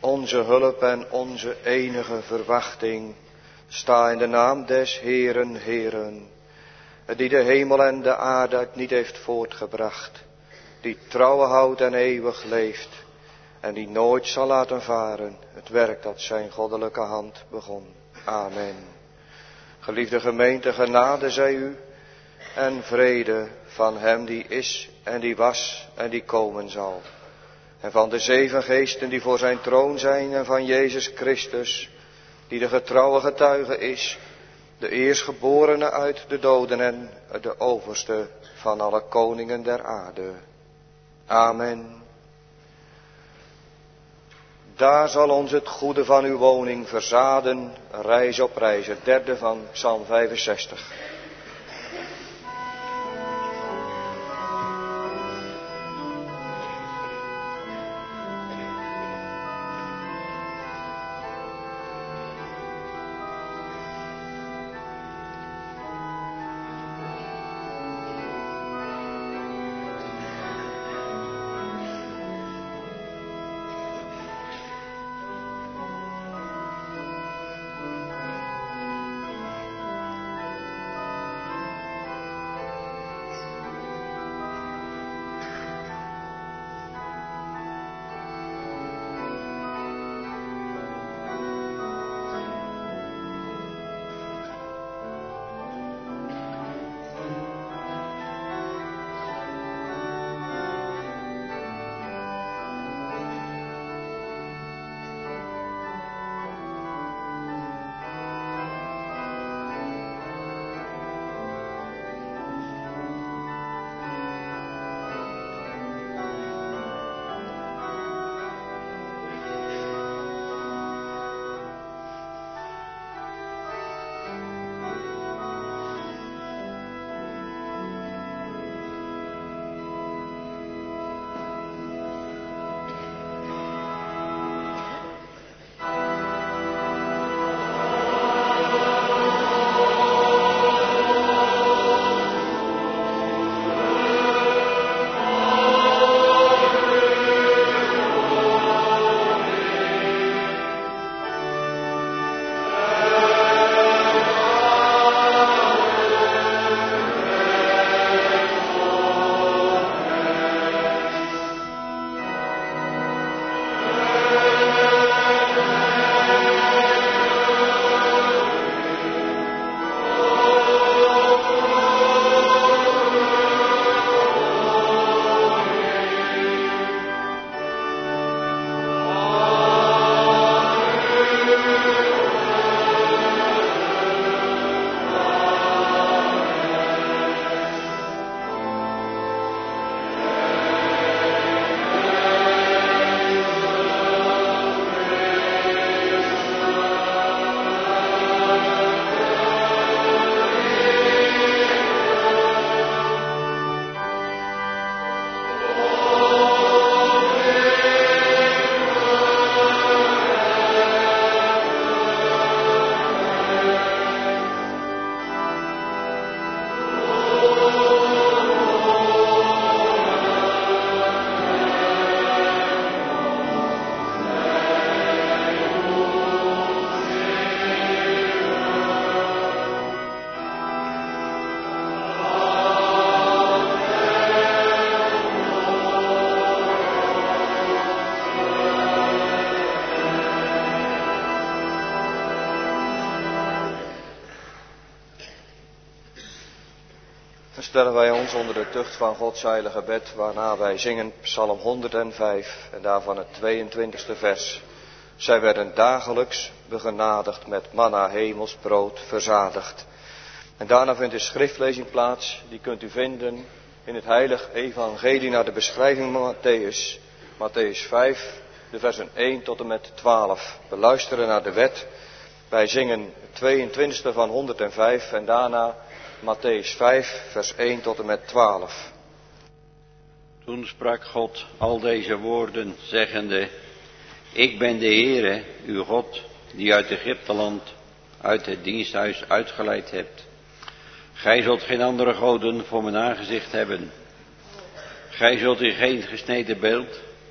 onze hulp en onze enige verwachting. Sta in de naam des Heeren, Heeren, die de hemel en de aarde uit niet heeft voortgebracht, die trouw houdt en eeuwig leeft, en die nooit zal laten varen het werk dat zijn goddelijke hand begon. Amen. Geliefde gemeente, genade zij u en vrede van hem die is en die was en die komen zal. En van de 7 geesten die voor zijn troon zijn en van Jezus Christus, die de getrouwe getuige is, de eerstgeborene uit de doden en de overste van alle koningen der aarde. Amen. Daar zal ons het goede van uw woning verzaden, reis op reis, het derde van Psalm 65. Stellen wij ons onder de tucht van Gods heilige wet, waarna wij zingen Psalm 105 en daarvan het 22e vers. Zij werden dagelijks begenadigd met manna hemelsbrood verzadigd. En daarna vindt de schriftlezing plaats, die kunt u vinden in het heilig evangelie naar de beschrijving van Matthäus. Matthäus 5, de versen 1 tot en met 12. We luisteren naar de wet. Wij zingen het 22e van 105 en daarna Matthäus 5, vers 1 tot en met 12. Toen sprak God al deze woorden, zeggende: Ik ben de Heere, uw God, die uit Egypteland, uit het diensthuis uitgeleid hebt. Gij zult geen andere goden voor mijn aangezicht hebben. Gij zult u geen gesneden beeld,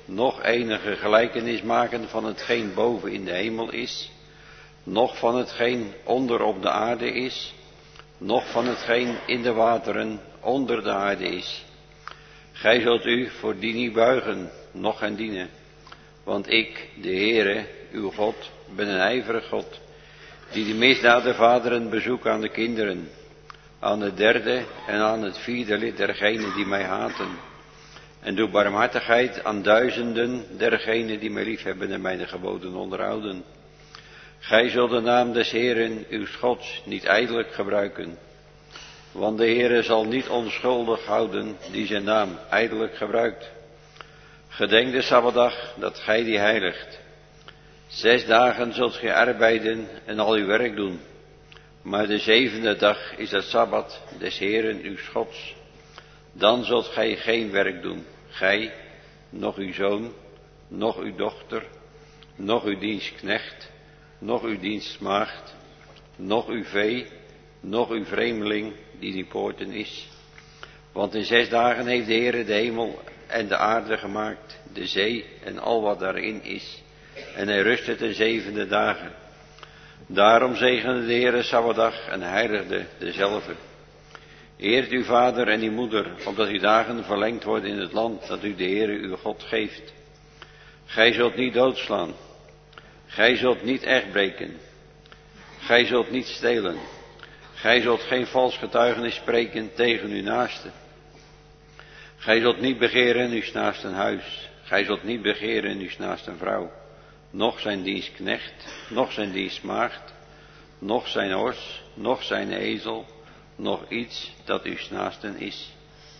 noch enige gelijkenis maken van hetgeen boven in de hemel is, noch van hetgeen onder op de aarde is, noch van hetgeen in de wateren onder de aarde is. Gij zult u voor die niet buigen, noch hen dienen. Want ik, de Heere, uw God, ben een ijverig God, die de misdaad der vaderen bezoekt aan de kinderen, aan het derde en aan het vierde lid dergenen die mij haten. En doe barmhartigheid aan duizenden dergenen die mij liefhebben en mijn geboden onderhouden. Gij zult de naam des Heeren, uw Gods, niet ijdelijk gebruiken. Want de Heere zal niet onschuldig houden die zijn naam ijdelijk gebruikt. Gedenk de Sabbatdag, dat gij die heiligt. 6 dagen zult gij arbeiden en al uw werk doen. Maar de 7e dag is het Sabbat des Heeren uw Gods. Dan zult gij geen werk doen, gij, noch uw zoon, noch uw dochter, noch uw dienstknecht, noch uw dienstmaagd, noch uw vee, noch uw vreemdeling die die poorten is. Want in 6 dagen heeft de Heere de hemel en de aarde gemaakt, de zee en al wat daarin is. En hij rustte ten 7e dagen. Daarom zegende de Heere Sabbatdag en heiligde dezelve. Eert uw vader en uw moeder, opdat uw dagen verlengd worden in het land dat u de Heere uw God geeft. Gij zult niet doodslaan. Gij zult niet echt breken. Gij zult niet stelen. Gij zult geen vals getuigenis spreken tegen uw naaste. Gij zult niet begeren uw naasten huis. Gij zult niet begeren uw naasten vrouw. Noch zijn dienstknecht, noch zijn dienstmaagd, noch zijn hors, noch zijn ezel, noch iets dat uw naasten is.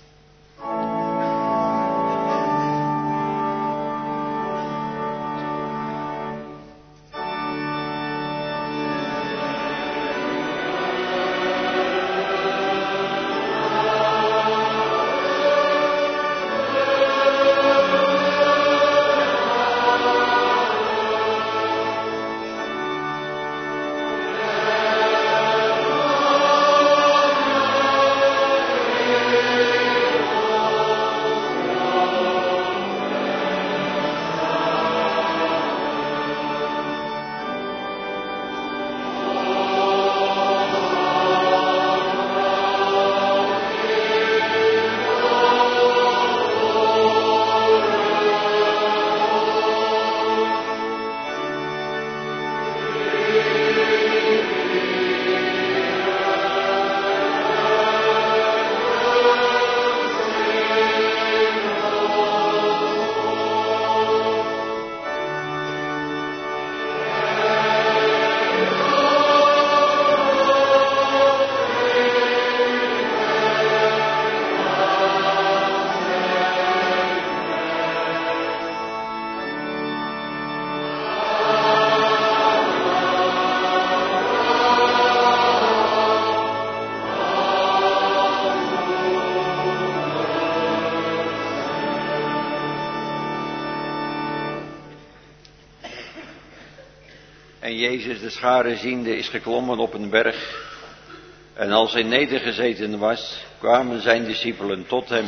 En Jezus de scharen ziende is geklommen op een berg. En als hij nedergezeten was, kwamen zijn discipelen tot hem.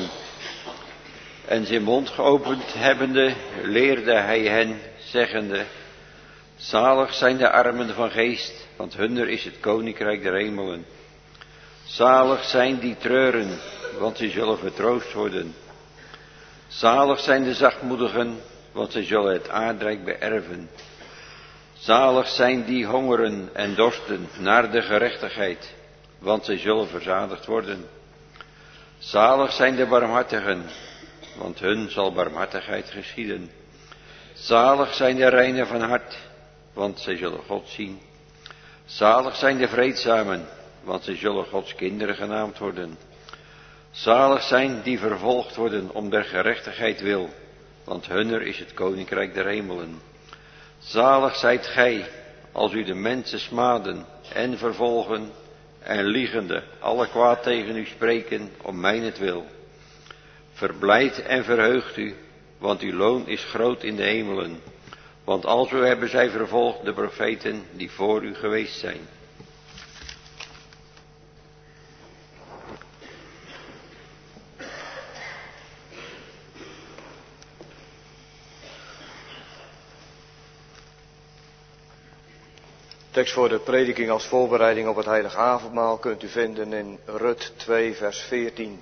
En zijn mond geopend hebbende, leerde hij hen, zeggende: Zalig zijn de armen van geest, want hunner is het koninkrijk der hemelen. Zalig zijn die treuren, want zij zullen vertroost worden. Zalig zijn de zachtmoedigen, want zij zullen het aardrijk beërven. Zalig zijn die hongeren en dorsten naar de gerechtigheid, want zij zullen verzadigd worden. Zalig zijn de barmhartigen, want hun zal barmhartigheid geschieden. Zalig zijn de reinen van hart, want zij zullen God zien. Zalig zijn de vreedzamen, want zij zullen Gods kinderen genaamd worden. Zalig zijn die vervolgd worden om der gerechtigheid wil, want hunner is het koninkrijk der hemelen. Zalig zijt gij, als u de mensen smaden en vervolgen en liegende alle kwaad tegen u spreken om mijnentwil. Verblijd en verheugt u, want uw loon is groot in de hemelen. Want alzo hebben zij vervolgd de profeten die voor u geweest zijn. Tekst voor de prediking als voorbereiding op het heilige avondmaal kunt u vinden in Rut 2 vers 14.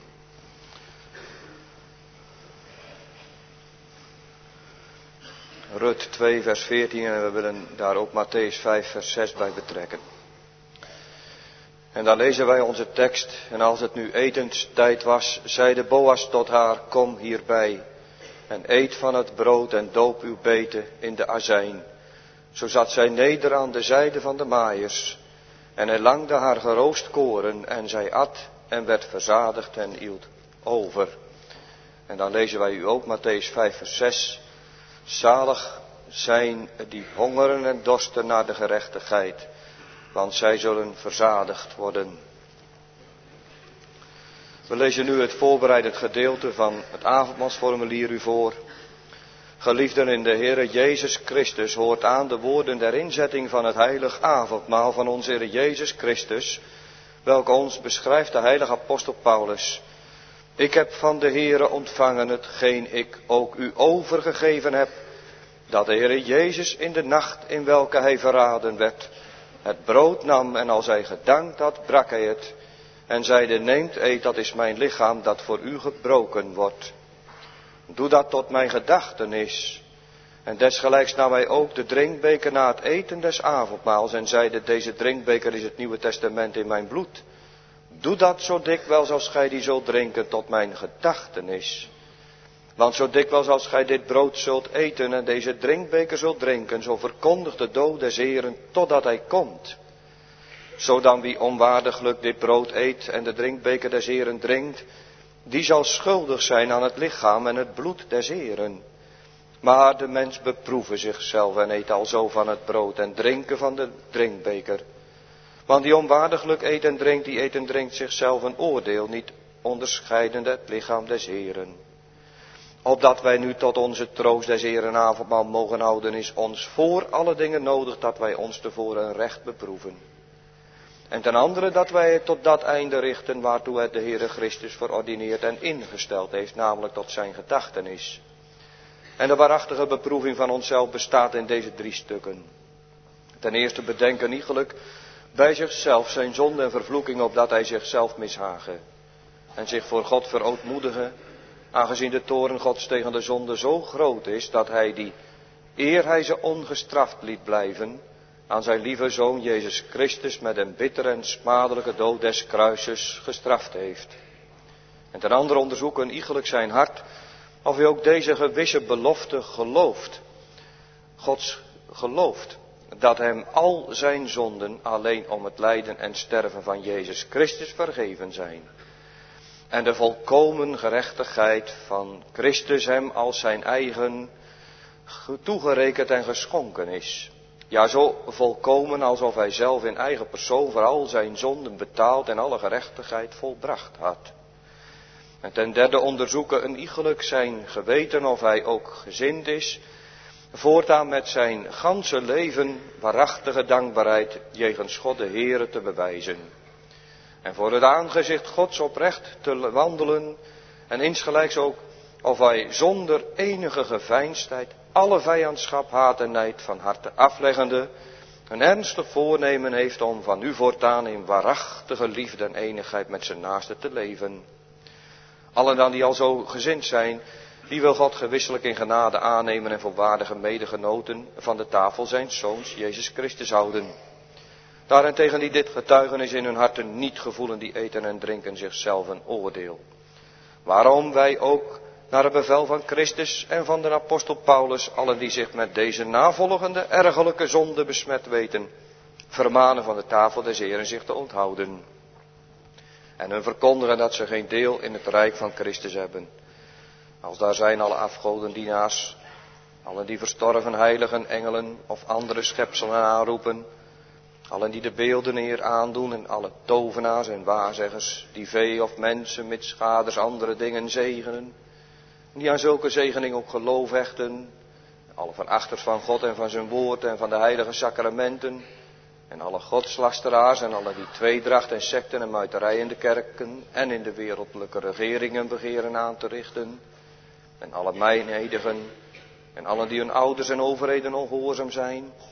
Rut 2 vers 14 en we willen daar ook Mattheüs 5 vers 6 bij betrekken. En dan lezen wij onze tekst. En als het nu etenstijd was, zeide Boas tot haar, kom hierbij en eet van het brood en doop uw beten in de azijn. Zo zat zij neder aan de zijde van de maaiers. En hij langde haar geroost koren en zij at en werd verzadigd en hield over. En dan lezen wij u ook Mattheüs 5 vers 6. Zalig zijn die hongeren en dorsten naar de gerechtigheid, want zij zullen verzadigd worden. We lezen nu het voorbereidend gedeelte van het avondmaalsformulier u voor. Geliefden in de Heere Jezus Christus, hoort aan de woorden der inzetting van het heilig avondmaal van onze Heere Jezus Christus, welke ons beschrijft de heilige apostel Paulus. Ik heb van de Heere ontvangen hetgeen ik ook u overgegeven heb, dat de Heere Jezus in de nacht in welke hij verraden werd, het brood nam en als hij gedankt had, brak hij het en zeide, neemt, eet, dat is mijn lichaam dat voor u gebroken wordt. Doe dat tot mijn gedachtenis. En desgelijks nam hij ook de drinkbeker na het eten des avondmaals en zeide, deze drinkbeker is het Nieuwe Testament in mijn bloed. Doe dat zo dikwijls als gij die zult drinken tot mijn gedachtenis. Want zo dikwijls als gij dit brood zult eten en deze drinkbeker zult drinken, zo verkondigt de dood des Heeren totdat hij komt. Zodan wie onwaardiglijk dit brood eet en de drinkbeker des Heeren drinkt, die zal schuldig zijn aan het lichaam en het bloed des Heeren. Maar de mens beproeve zichzelf en eet alzo van het brood en drinken van de drinkbeker. Want die onwaardiglijk eet en drinkt, die eet en drinkt zichzelf een oordeel, niet onderscheidende het lichaam des Heeren. Opdat wij nu tot onze troost des Heeren avondmaal mogen houden, is ons voor alle dingen nodig dat wij ons tevoren recht beproeven. En ten andere dat wij het tot dat einde richten waartoe het de Heere Christus verordineerd en ingesteld heeft, namelijk tot zijn gedachtenis. En de waarachtige beproeving van onszelf bestaat in deze 3 stukken. Ten eerste bedenken iegelijk bij zichzelf zijn zonde en vervloeking, opdat hij zichzelf mishagen. En zich voor God verootmoedigen, aangezien de toorn Gods tegen de zonde zo groot is, dat hij die, eer hij ze ongestraft liet blijven, aan zijn lieve Zoon Jezus Christus met een bittere en smadelijke dood des kruises gestraft heeft. En ten andere onderzoeken iegelijk zijn hart, of hij ook deze gewisse belofte gelooft. Gods gelooft, dat hem al zijn zonden alleen om het lijden en sterven van Jezus Christus vergeven zijn. En de volkomen gerechtigheid van Christus hem als zijn eigen toegerekend en geschonken is. Ja, zo volkomen alsof hij zelf in eigen persoon voor al zijn zonden betaald en alle gerechtigheid volbracht had. En ten derde onderzoeken een iegelijk zijn geweten of hij ook gezind is voortaan met zijn ganse leven waarachtige dankbaarheid jegens God de Heere te bewijzen. En voor het aangezicht Gods oprecht te wandelen en insgelijks ook of hij zonder enige geveinsdheid alle vijandschap, haat en nijd van harte afleggende een ernstig voornemen heeft om van nu voortaan in waarachtige liefde en enigheid met zijn naaste te leven. Allen dan die al zo gezind zijn, die wil God gewisselijk in genade aannemen en voor waardige medegenoten van de tafel zijn Zoons Jezus Christus houden. Daarentegen die dit getuigenis in hun harten niet gevoelen, die eten en drinken zichzelf een oordeel. Waarom wij ook naar het bevel van Christus en van de apostel Paulus, allen die zich met deze navolgende ergerlijke zonde besmet weten, vermanen van de tafel des Heeren zich te onthouden. En hun verkondigen dat ze geen deel in het rijk van Christus hebben. Als daar zijn alle afgodendienaars, allen die verstorven heiligen, engelen of andere schepselen aanroepen, allen die de beelden eer aandoen en alle tovenaars en waarzeggers, die vee of mensen met schaders andere dingen zegenen, die aan zulke zegening ook geloof hechten, alle verachters van God en van zijn woord en van de heilige sacramenten, en alle godslasteraars en alle die tweedracht en secten en muiterij in de kerken en in de wereldlijke regeringen begeren aan te richten, en alle meidigen en allen die hun ouders en overheden ongehoorzaam zijn,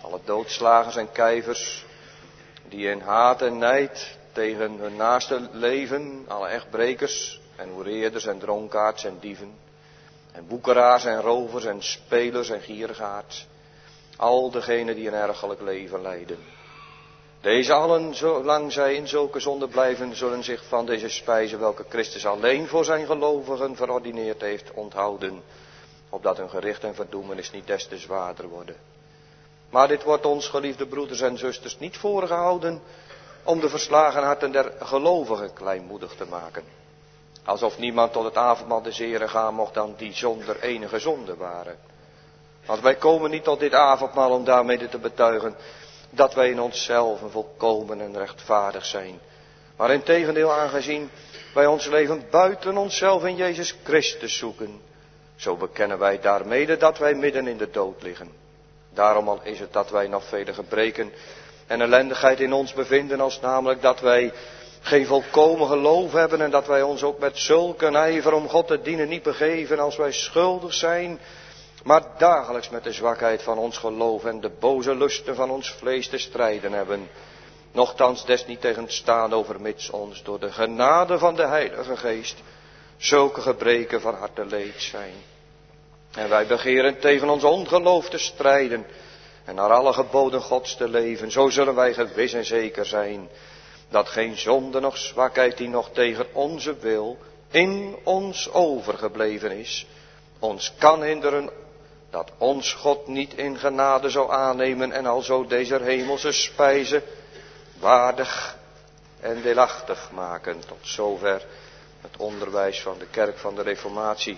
Alle doodslagers en kijvers die in haat en nijd tegen hun naaste leven, alle echtbrekers en hoereerders en dronkaards en dieven, en woekeraars en rovers en spelers en gierigaards, al degenen die een ergerlijk leven leiden. Deze allen, zolang zij in zulke zonde blijven, zullen zich van deze spijze, welke Christus alleen voor zijn gelovigen verordineerd heeft, onthouden, opdat hun gericht en verdoemenis niet des te zwaarder worden. Maar dit wordt ons, geliefde broeders en zusters, niet voorgehouden om de verslagen harten der gelovigen kleinmoedig te maken. Alsof niemand tot het avondmaal des Heren gaan mocht dan die zonder enige zonde waren. Want wij komen niet tot dit avondmaal om daarmee te betuigen dat wij in onszelf volkomen en rechtvaardig zijn. Maar integendeel, aangezien wij ons leven buiten onszelf in Jezus Christus zoeken, zo bekennen wij daarmede dat wij midden in de dood liggen. Daarom al is het dat wij nog vele gebreken en ellendigheid in ons bevinden, als namelijk dat wij geen volkomen geloof hebben en dat wij ons ook met zulke ijver om God te dienen niet begeven als wij schuldig zijn, maar dagelijks met de zwakheid van ons geloof en de boze lusten van ons vlees te strijden hebben. Nochtans desniettegenstaande overmits ons door de genade van de Heilige Geest zulke gebreken van harte leed zijn. En wij begeren tegen ons ongeloof te strijden en naar alle geboden Gods te leven. Zo zullen wij gewis en zeker zijn dat geen zonde noch zwakheid die nog tegen onze wil in ons overgebleven is, ons kan hinderen dat ons God niet in genade zou aannemen en alzo deze hemelse spijze waardig en deelachtig maken. Tot zover het onderwijs van de kerk van de Reformatie.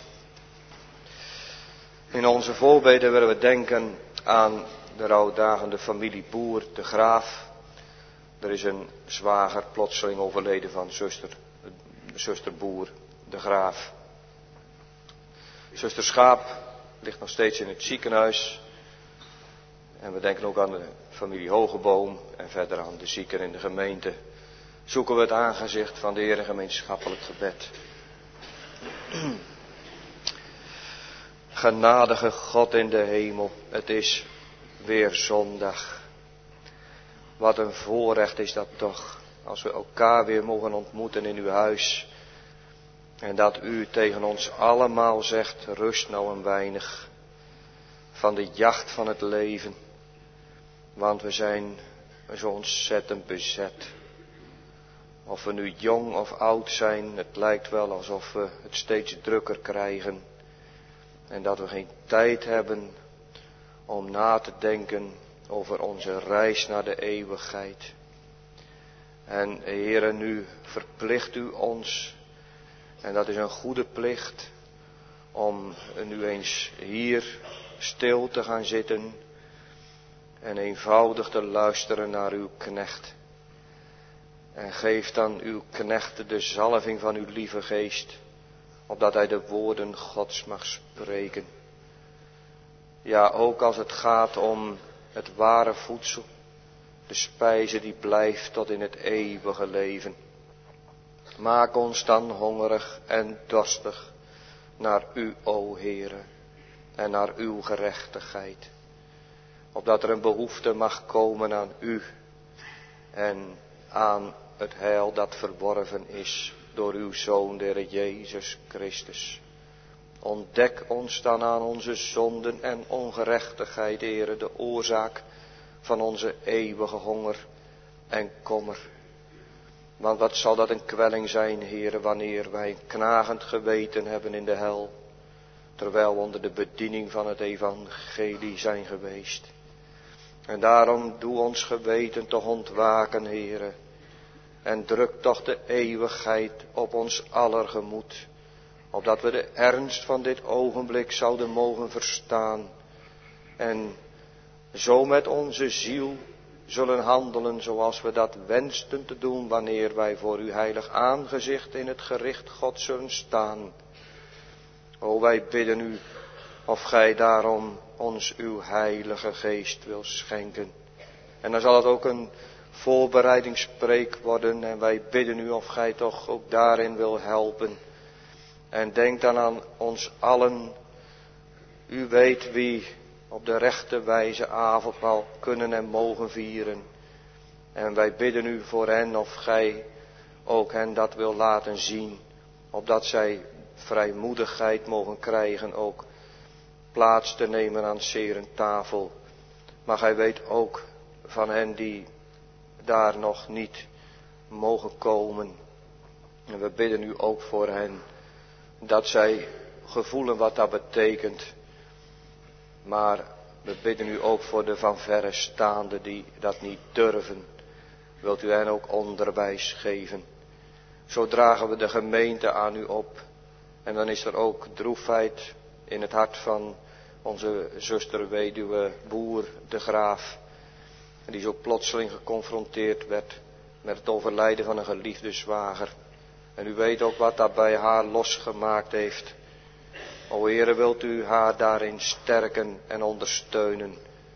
In onze voorbeden willen we denken aan de rouwdagende familie Boer de Graaf. Er is een zwager plotseling overleden van zuster Boer de Graaf. Zuster Schaap ligt nog steeds in het ziekenhuis. En we denken ook aan de familie Hogeboom en verder aan de zieken in de gemeente. Zoeken we het aangezicht van de Heer in gemeenschappelijk gebed. Genadige God in de hemel, het is weer zondag. Wat een voorrecht is dat toch, als we elkaar weer mogen ontmoeten in uw huis. En dat u tegen ons allemaal zegt, rust nou een weinig van de jacht van het leven. Want we zijn zo ontzettend bezet. Of we nu jong of oud zijn, het lijkt wel alsof we het steeds drukker krijgen. En dat we geen tijd hebben om na te denken over onze reis naar de eeuwigheid. En Heere, nu verplicht u ons, en dat is een goede plicht, om nu eens hier stil te gaan zitten en eenvoudig te luisteren naar uw knecht. En geef dan uw knecht de zalving van uw lieve geest, opdat hij de woorden Gods mag spreken. Ja, ook als het gaat om het ware voedsel, de spijze die blijft tot in het eeuwige leven. Maak ons dan hongerig en dorstig naar u, o Heere, en naar uw gerechtigheid. Opdat er een behoefte mag komen aan u en aan het heil dat verworven is door uw Zoon, de Heer Jezus Christus. Ontdek ons dan aan onze zonden en ongerechtigheid, Heere, de oorzaak van onze eeuwige honger en kommer. Want wat zal dat een kwelling zijn, Heere, wanneer wij een knagend geweten hebben in de hel, terwijl we onder de bediening van het evangelie zijn geweest. En daarom doe ons geweten toch ontwaken, Heere, en druk toch de eeuwigheid op ons aller gemoed, opdat we de ernst van dit ogenblik zouden mogen verstaan en zo met onze ziel zullen handelen zoals we dat wensten te doen wanneer wij voor uw heilig aangezicht in het gericht God zullen staan. O, wij bidden u of gij daarom ons uw heilige geest wil schenken. En dan zal het ook een voorbereidingspreek worden en wij bidden u of gij toch ook daarin wil helpen. En denk dan aan ons allen. U weet wie op de rechte wijze avondmaal kunnen en mogen vieren. En wij bidden u voor hen of gij ook hen dat wil laten zien, opdat zij vrijmoedigheid mogen krijgen ook plaats te nemen aan serentafel. Maar gij weet ook van hen die daar nog niet mogen komen. En we bidden u ook voor hen, dat zij gevoelen wat dat betekent. Maar we bidden u ook voor de van verre staanden die dat niet durven. Wilt u hen ook onderwijs geven. Zo dragen we de gemeente aan u op. En dan is er ook droefheid in het hart van onze zuster weduwe Boer de Graaf. Die zo plotseling geconfronteerd werd met het overlijden van een geliefde zwager. En u weet ook wat dat bij haar losgemaakt heeft. O Heere, wilt u haar daarin sterken en ondersteunen.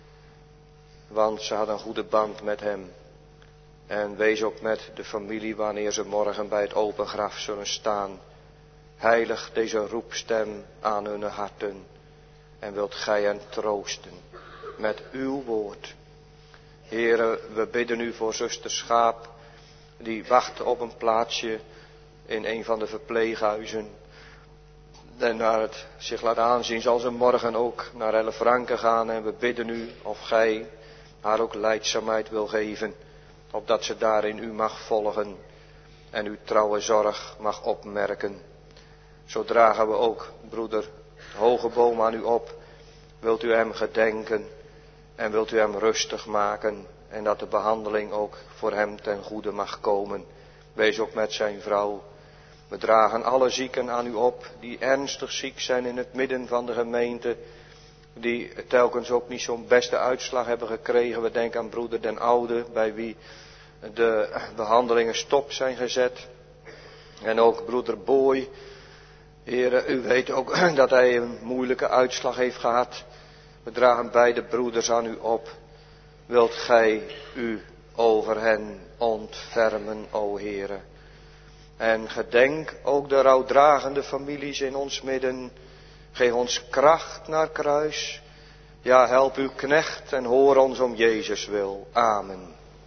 Want ze had een goede band met hem. En wees ook met de familie wanneer ze morgen bij het open graf zullen staan. Heilig deze roepstem aan hun harten. En wilt gij hen troosten met uw woord. Heere, we bidden u voor zuster Schaap. Die wacht op een plaatsje in een van de verpleeghuizen. En naar het zich laat aanzien zal ze morgen ook naar Elfranke gaan. En we bidden u of gij haar ook lijdzaamheid wil geven. Opdat ze daarin u mag volgen. En uw trouwe zorg mag opmerken. Zo dragen we ook broeder Hogeboom aan u op. Wilt u hem gedenken. En wilt u hem rustig maken. En dat de behandeling ook voor hem ten goede mag komen. Wees ook met zijn vrouw. We dragen alle zieken aan u op die ernstig ziek zijn in het midden van de gemeente. Die telkens ook niet zo'n beste uitslag hebben gekregen. We denken aan broeder Den Oude, bij wie de behandelingen stop zijn gezet. En ook broeder Boy. Heere, u weet ook dat hij een moeilijke uitslag heeft gehad. We dragen beide broeders aan u op. Wilt gij u over hen ontfermen, o Heere. En gedenk ook de rouwdragende families in ons midden. Geef ons kracht naar kruis. Ja, help uw knecht en hoor ons om Jezus wil. Amen.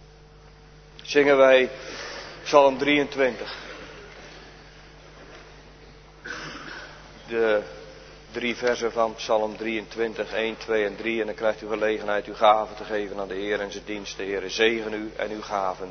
Zingen wij Psalm 23. De 3 versen van Psalm 23, 1, 2 en 3. En dan krijgt u gelegenheid uw gaven te geven aan de Heer en zijn dienst. De Heer zegen u en uw gaven.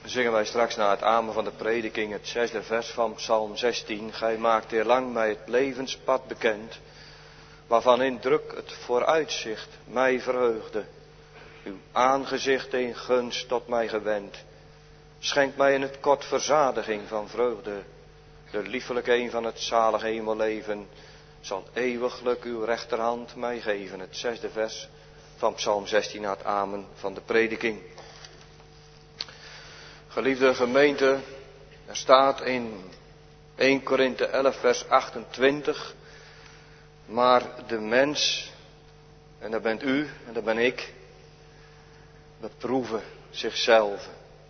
zingen wij straks na het amen van de prediking het 6e vers van Psalm 16. Gij maakt eerlang mij het levenspad bekend, waarvan in druk het vooruitzicht mij verheugde. Uw aangezicht in gunst tot mij gewend, schenkt mij in het kort verzadiging van vreugde. De liefelijke een van het zalig hemelleven zal eeuwiglijk uw rechterhand mij geven. Het 6e vers van Psalm 16 na het amen van de prediking. Geliefde gemeente, er staat in 1 Korinthe 11 vers 28, maar de mens, en dat bent u en dat ben ik, beproeven zichzelf.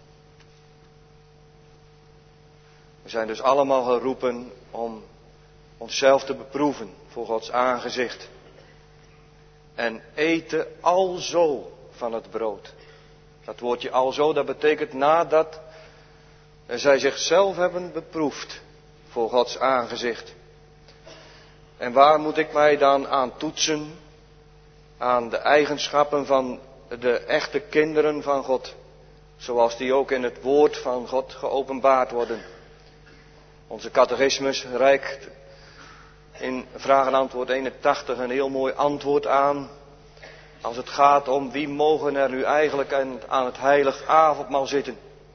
We zijn dus allemaal geroepen om onszelf te beproeven voor Gods aangezicht. En eten alzo van het brood. Dat woordje alzo, dat betekent nadat zij zichzelf hebben beproefd voor Gods aangezicht. En waar moet ik mij dan aan toetsen? Aan de eigenschappen van de echte kinderen van God. Zoals die ook in het woord van God geopenbaard worden. Onze catechismus reikt in vraag en antwoord 81 een heel mooi antwoord aan. Als het gaat om wie mogen er nu eigenlijk aan het heilig avondmaal zitten.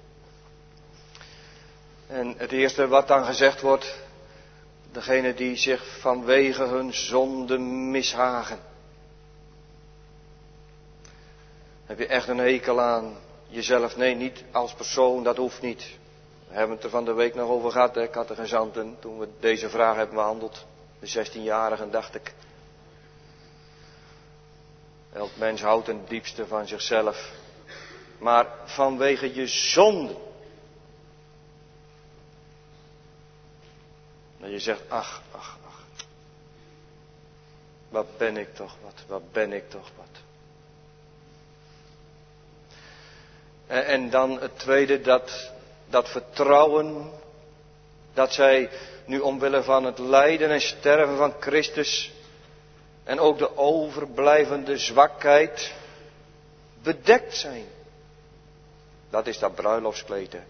En het eerste wat dan gezegd wordt, degene die zich vanwege hun zonde mishagen. Heb je echt een hekel aan jezelf? Nee, niet als persoon, dat hoeft niet. We hebben het er van de week nog over gehad, hè, catechisanden, toen we deze vraag hebben behandeld. De 16-jarigen, dacht ik. Elk mens houdt ten diepste van zichzelf. Maar vanwege je zonde. Dat je zegt, ach. Wat ben ik toch wat ben ik toch wat. En dan het tweede, dat vertrouwen. Dat zij nu omwille van het lijden en sterven van Christus. En ook de overblijvende zwakheid bedekt zijn. Dat is dat bruiloftskleed. Hè?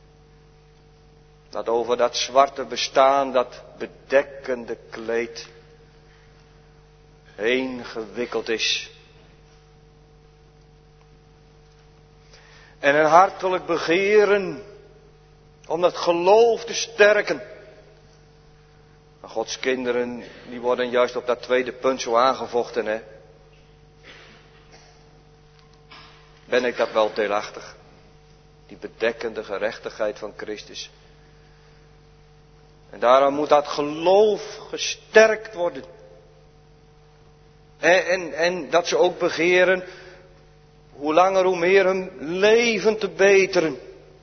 Dat over dat zwarte bestaan, dat bedekkende kleed heen gewikkeld is. En een hartelijk begeren om dat geloof te sterken. Maar Gods kinderen, die worden juist op dat tweede punt zo aangevochten, hè. Ben ik dat wel deelachtig? Die bedekkende gerechtigheid van Christus. En daarom moet dat geloof gesterkt worden. En dat ze ook begeren, hoe langer hoe meer hun leven te beteren.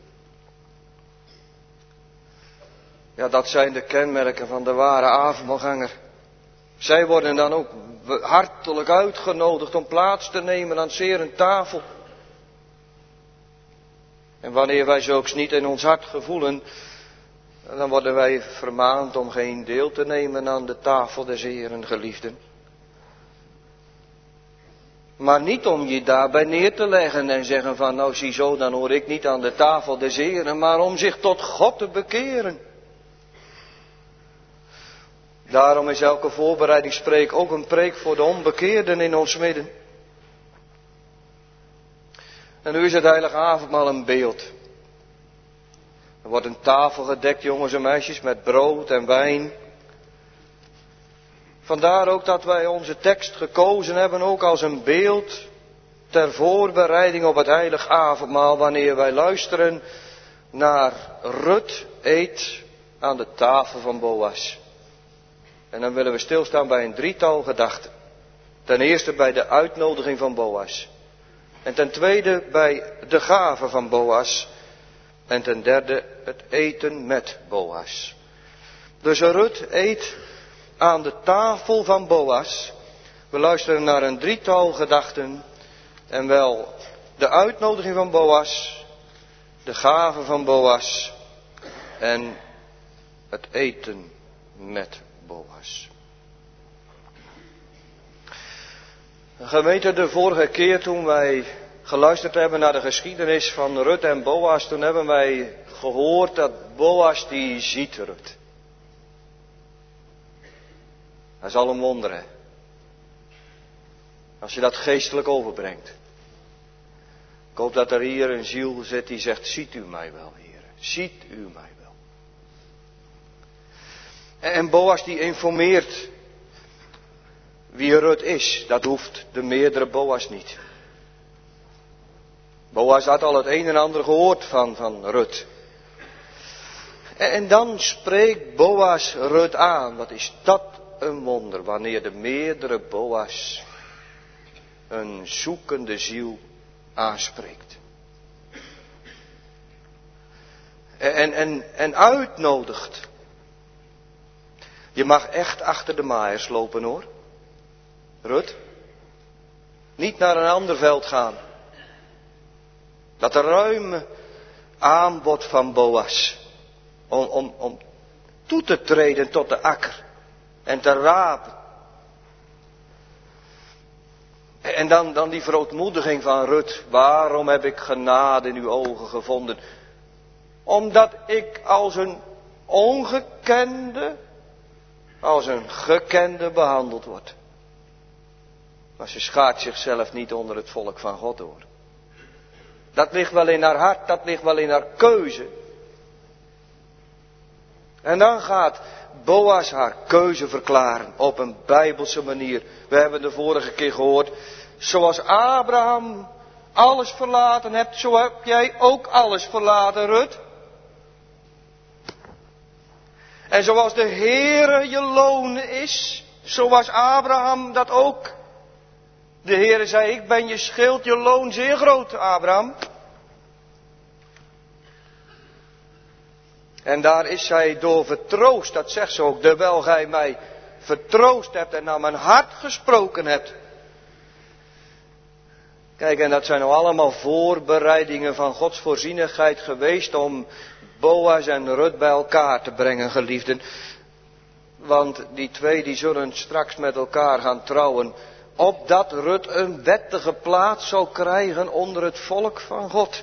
Ja, dat zijn de kenmerken van de ware avondmaalganger. Zij worden dan ook hartelijk uitgenodigd om plaats te nemen aan zeren tafel. En wanneer wij zulks niet in ons hart gevoelen, dan worden wij vermaand om geen deel te nemen aan de tafel des Heeren, geliefden. Maar niet om je daarbij neer te leggen en zeggen van, nou ziezo, dan hoor ik niet aan de tafel des Heeren, maar om zich tot God te bekeren. Daarom is elke voorbereidingspreek ook een preek voor de onbekeerden in ons midden. En nu is het heilige avondmaal een beeld. Er wordt een tafel gedekt, jongens en meisjes, met brood en wijn. Vandaar ook dat wij onze tekst gekozen hebben, ook als een beeld ter voorbereiding op het heilige avondmaal, wanneer wij luisteren naar Rut eet aan de tafel van Boas. En dan willen we stilstaan bij een drietal gedachten. Ten eerste bij de uitnodiging van Boas. En ten tweede bij de gave van Boas. En ten derde het eten met Boas. Dus Rut eet aan de tafel van Boas. We luisteren naar een drietal gedachten. En wel de uitnodiging van Boas. De gave van Boas. En het eten met Boas. Gemeente, de vorige keer toen wij geluisterd hebben naar de geschiedenis van Rut en Boas, toen hebben wij gehoord dat Boas die ziet Rut. Dat is al een wonder, hè. Als je dat geestelijk overbrengt. Ik hoop dat er hier een ziel zit die zegt, ziet u mij wel, Heer. Ziet u mij wel. En Boas die informeert wie Rut is. Dat hoeft de meerdere Boas niet. Boas had al het een en ander gehoord van Rut. En dan spreekt Boas Rut aan. Wat is dat een wonder, wanneer de meerdere Boas een zoekende ziel aanspreekt. En uitnodigt. Je mag echt achter de maaiers lopen, hoor. Rut. Niet naar een ander veld gaan. Dat ruime aanbod van Boas. Om toe te treden tot de akker. En te rapen. En dan die verootmoediging van Rut. Waarom heb ik genade in uw ogen gevonden? Omdat ik als een ongekende, als een gekende behandeld word. Maar ze schaadt zichzelf niet onder het volk van God, hoor. Dat ligt wel in haar hart, dat ligt wel in haar keuze. En dan gaat Boas haar keuze verklaren op een bijbelse manier. We hebben de vorige keer gehoord, zoals Abraham alles verlaten hebt, zo heb jij ook alles verlaten, Rut. En zoals de Heere je loon is, zo was Abraham dat ook. De Heere zei, ik ben je schild, je loon zeer groot, Abraham. En daar is zij door vertroost, dat zegt ze ook, terwijl gij mij vertroost hebt en naar mijn hart gesproken hebt. Kijk, en dat zijn nou allemaal voorbereidingen van Gods voorzienigheid geweest om Boas en Rut bij elkaar te brengen, geliefden. Want die twee die zullen straks met elkaar gaan trouwen, opdat Rut een wettige plaats zou krijgen onder het volk van God.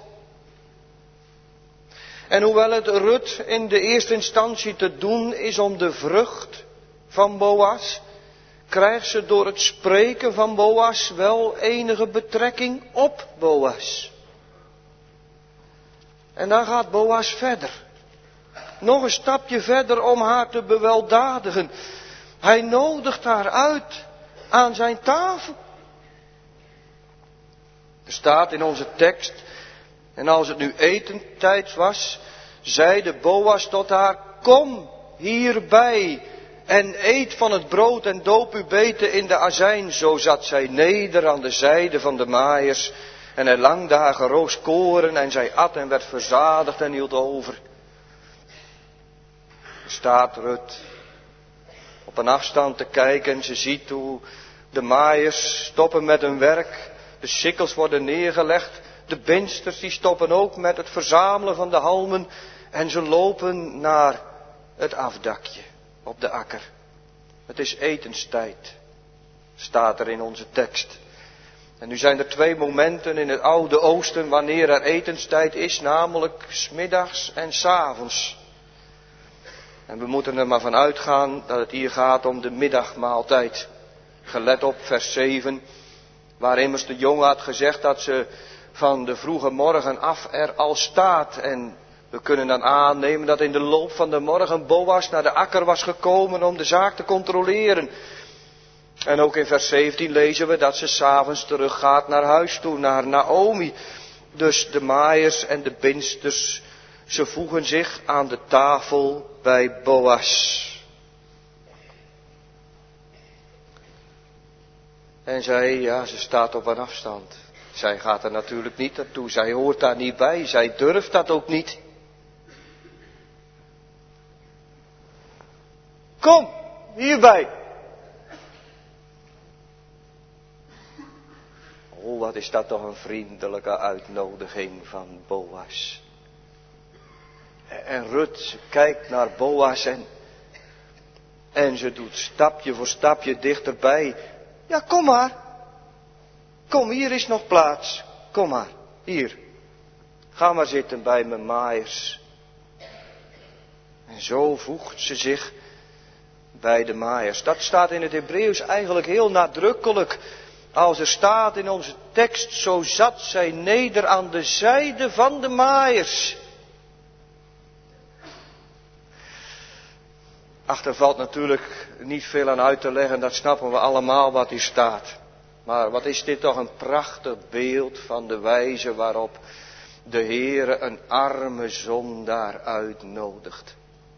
En hoewel het Rut in de eerste instantie te doen is om de vrucht van Boas, krijgt ze door het spreken van Boas wel enige betrekking op Boas. En dan gaat Boas verder. Nog een stapje verder om haar te beweldadigen. Hij nodigt haar uit aan zijn tafel. Er staat in onze tekst, en als het nu etentijd was, zeide Boas tot haar, kom hierbij en eet van het brood en doop u beten in de azijn. Zo zat zij neder aan de zijde van de maaiers en hij lang dagen roos koren en zij at en werd verzadigd en hield over. Er staat Rut op een afstand te kijken en ze ziet hoe de maaiers stoppen met hun werk, de sikkels worden neergelegd, de binsters die stoppen ook met het verzamelen van de halmen en ze lopen naar het afdakje op de akker. Het is etenstijd, staat er in onze tekst. En nu zijn er twee momenten in het Oude Oosten wanneer er etenstijd is, namelijk 's middags en 's avonds. En we moeten er maar van uitgaan dat het hier gaat om de middagmaaltijd. Gelet op vers 7, waar immers de jongen had gezegd dat ze van de vroege morgen af er al staat. En we kunnen dan aannemen dat in de loop van de morgen Boas naar de akker was gekomen om de zaak te controleren. En ook in vers 17 lezen we dat ze 's avonds teruggaat naar huis toe, naar Naomi. Dus de maaiers en de binsters, ze voegen zich aan de tafel bij Boas. En zij, ja, ze staat op een afstand. Zij gaat er natuurlijk niet naartoe. Zij hoort daar niet bij. Zij durft dat ook niet. Kom, hierbij. Oh, wat is dat toch een vriendelijke uitnodiging van Boas. En Rut kijkt naar Boas en ze doet stapje voor stapje dichterbij. Ja, kom maar. Kom, hier is nog plaats. kom maar, hier. Ga maar zitten bij mijn maaiers. En zo voegt ze zich bij de maaiers. Dat staat in het Hebreeuws eigenlijk heel nadrukkelijk. Als er staat in onze tekst, zo zat zij neder aan de zijde van de maaiers. Achter valt natuurlijk niet veel aan uit te leggen, dat snappen we allemaal wat hier staat. Maar wat is dit toch een prachtig beeld van de wijze waarop de Heere een arme zondaar uitnodigt.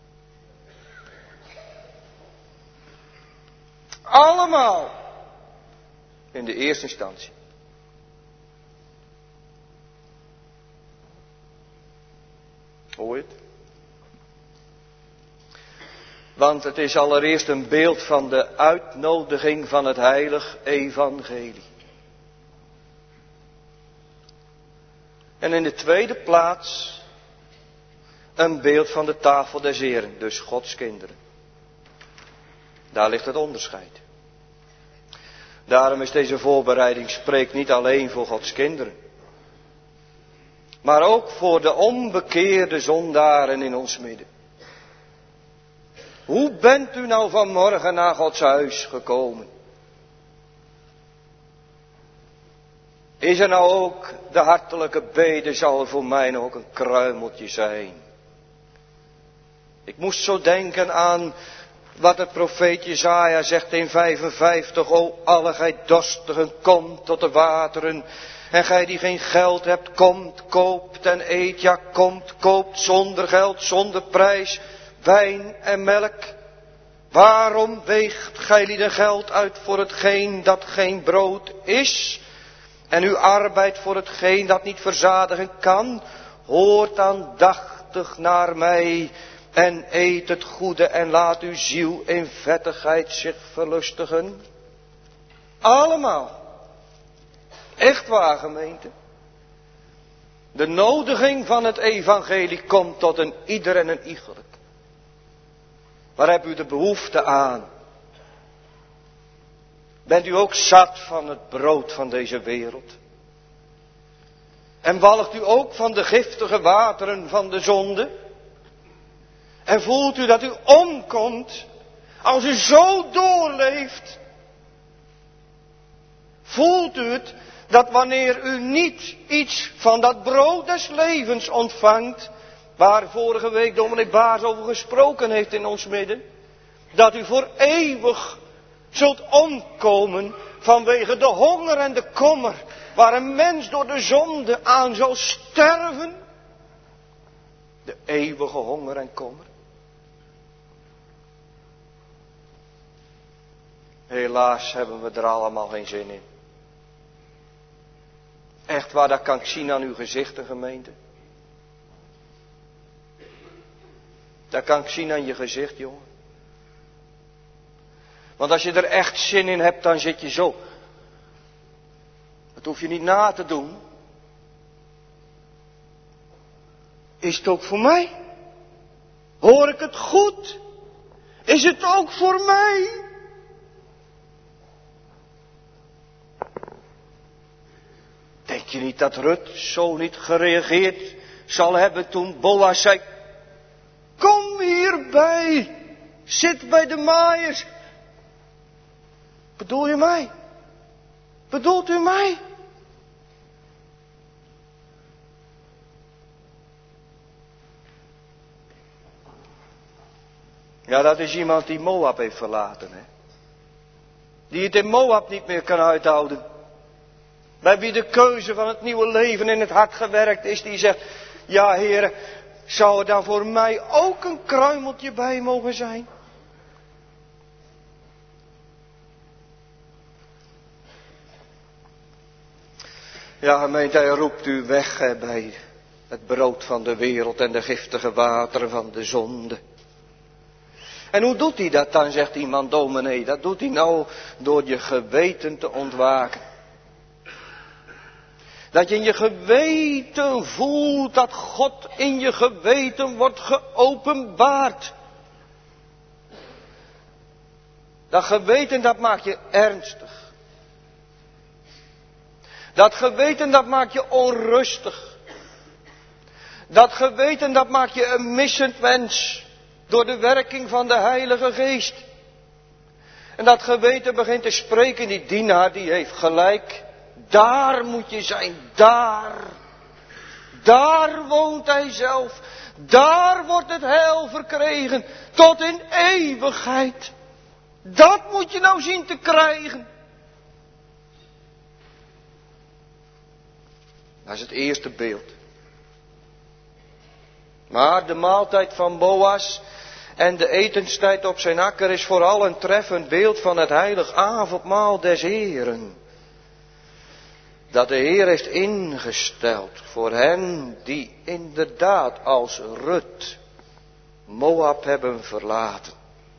Allemaal. In de eerste instantie. Hoor je het? Want het is allereerst een beeld van de uitnodiging van het heilig evangelie. En in de tweede plaats een beeld van de tafel des Heren, dus Gods kinderen. Daar ligt het onderscheid. Daarom is deze voorbereiding spreekt niet alleen voor Gods kinderen, maar ook voor de onbekeerde zondaren in ons midden. Hoe bent u nou vanmorgen naar Gods huis gekomen? Is er nou ook de hartelijke bede, zal er voor mij nog ook een kruimeltje zijn? Ik moest zo denken aan wat het profeet Jesaja zegt in 55. O alle gij dorstigen, komt tot de wateren. En gij die geen geld hebt, komt, koopt en eet. Ja, komt, koopt zonder geld, zonder prijs, wijn en melk. Waarom weegt gij lieden geld uit voor hetgeen dat geen brood is? En uw arbeid voor hetgeen dat niet verzadigen kan? Hoort aandachtig naar mij en eet het goede en laat uw ziel in vettigheid zich verlustigen. Allemaal. Echt waar, gemeente. De nodiging van het evangelie komt tot een ieder en een iegelijk. Waar hebt u de behoefte aan? Bent u ook zat van het brood van deze wereld? En walgt u ook van de giftige wateren van de zonde? En voelt u dat u omkomt als u zo doorleeft? Voelt u het dat wanneer u niet iets van dat brood des levens ontvangt, waar vorige week dominee Baars over gesproken heeft in ons midden, dat u voor eeuwig zult omkomen vanwege de honger en de kommer, waar een mens door de zonde aan zal sterven? De eeuwige honger en kommer. Helaas hebben we er allemaal geen zin in. Echt waar, dat kan ik zien aan uw gezichten, gemeente. Dat kan ik zien aan je gezicht, jongen. Want als je er echt zin in hebt, dan zit je zo. Dat hoef je niet na te doen. Is het ook voor mij? Hoor ik het goed? Is het ook voor mij? Denk je niet dat Rut zo niet gereageerd zal hebben toen Boas zei: kom hierbij, zit bij de maaiers. Bedoel je mij? Bedoelt u mij? Ja, dat is iemand die Moab heeft verlaten, hè. Die het in Moab niet meer kan uithouden. Bij wie de keuze van het nieuwe leven in het hart gewerkt is, die zegt: ja, Heere, zou er dan voor mij ook een kruimeltje bij mogen zijn? Ja, gemeente, hij roept u weg bij het brood van de wereld en de giftige wateren van de zonde. En hoe doet hij dat dan, zegt iemand, dominee? Dat doet hij nou door je geweten te ontwaken. Dat je in je geweten voelt dat God in je geweten wordt geopenbaard. Dat geweten, dat maakt je ernstig. Dat geweten, dat maakt je onrustig. Dat geweten, dat maakt je een missend mens. Door de werking van de Heilige Geest. En dat geweten begint te spreken, die dienaar die heeft gelijk. Daar moet je zijn, daar. Daar woont hij zelf. Daar wordt het heil verkregen. Tot in eeuwigheid. Dat moet je nou zien te krijgen. Dat is het eerste beeld. Maar de maaltijd van Boas en de etenstijd op zijn akker is vooral een treffend beeld van het heilig avondmaal des Heeren. Dat de Heer heeft ingesteld voor hen die inderdaad als Rut Moab hebben verlaten.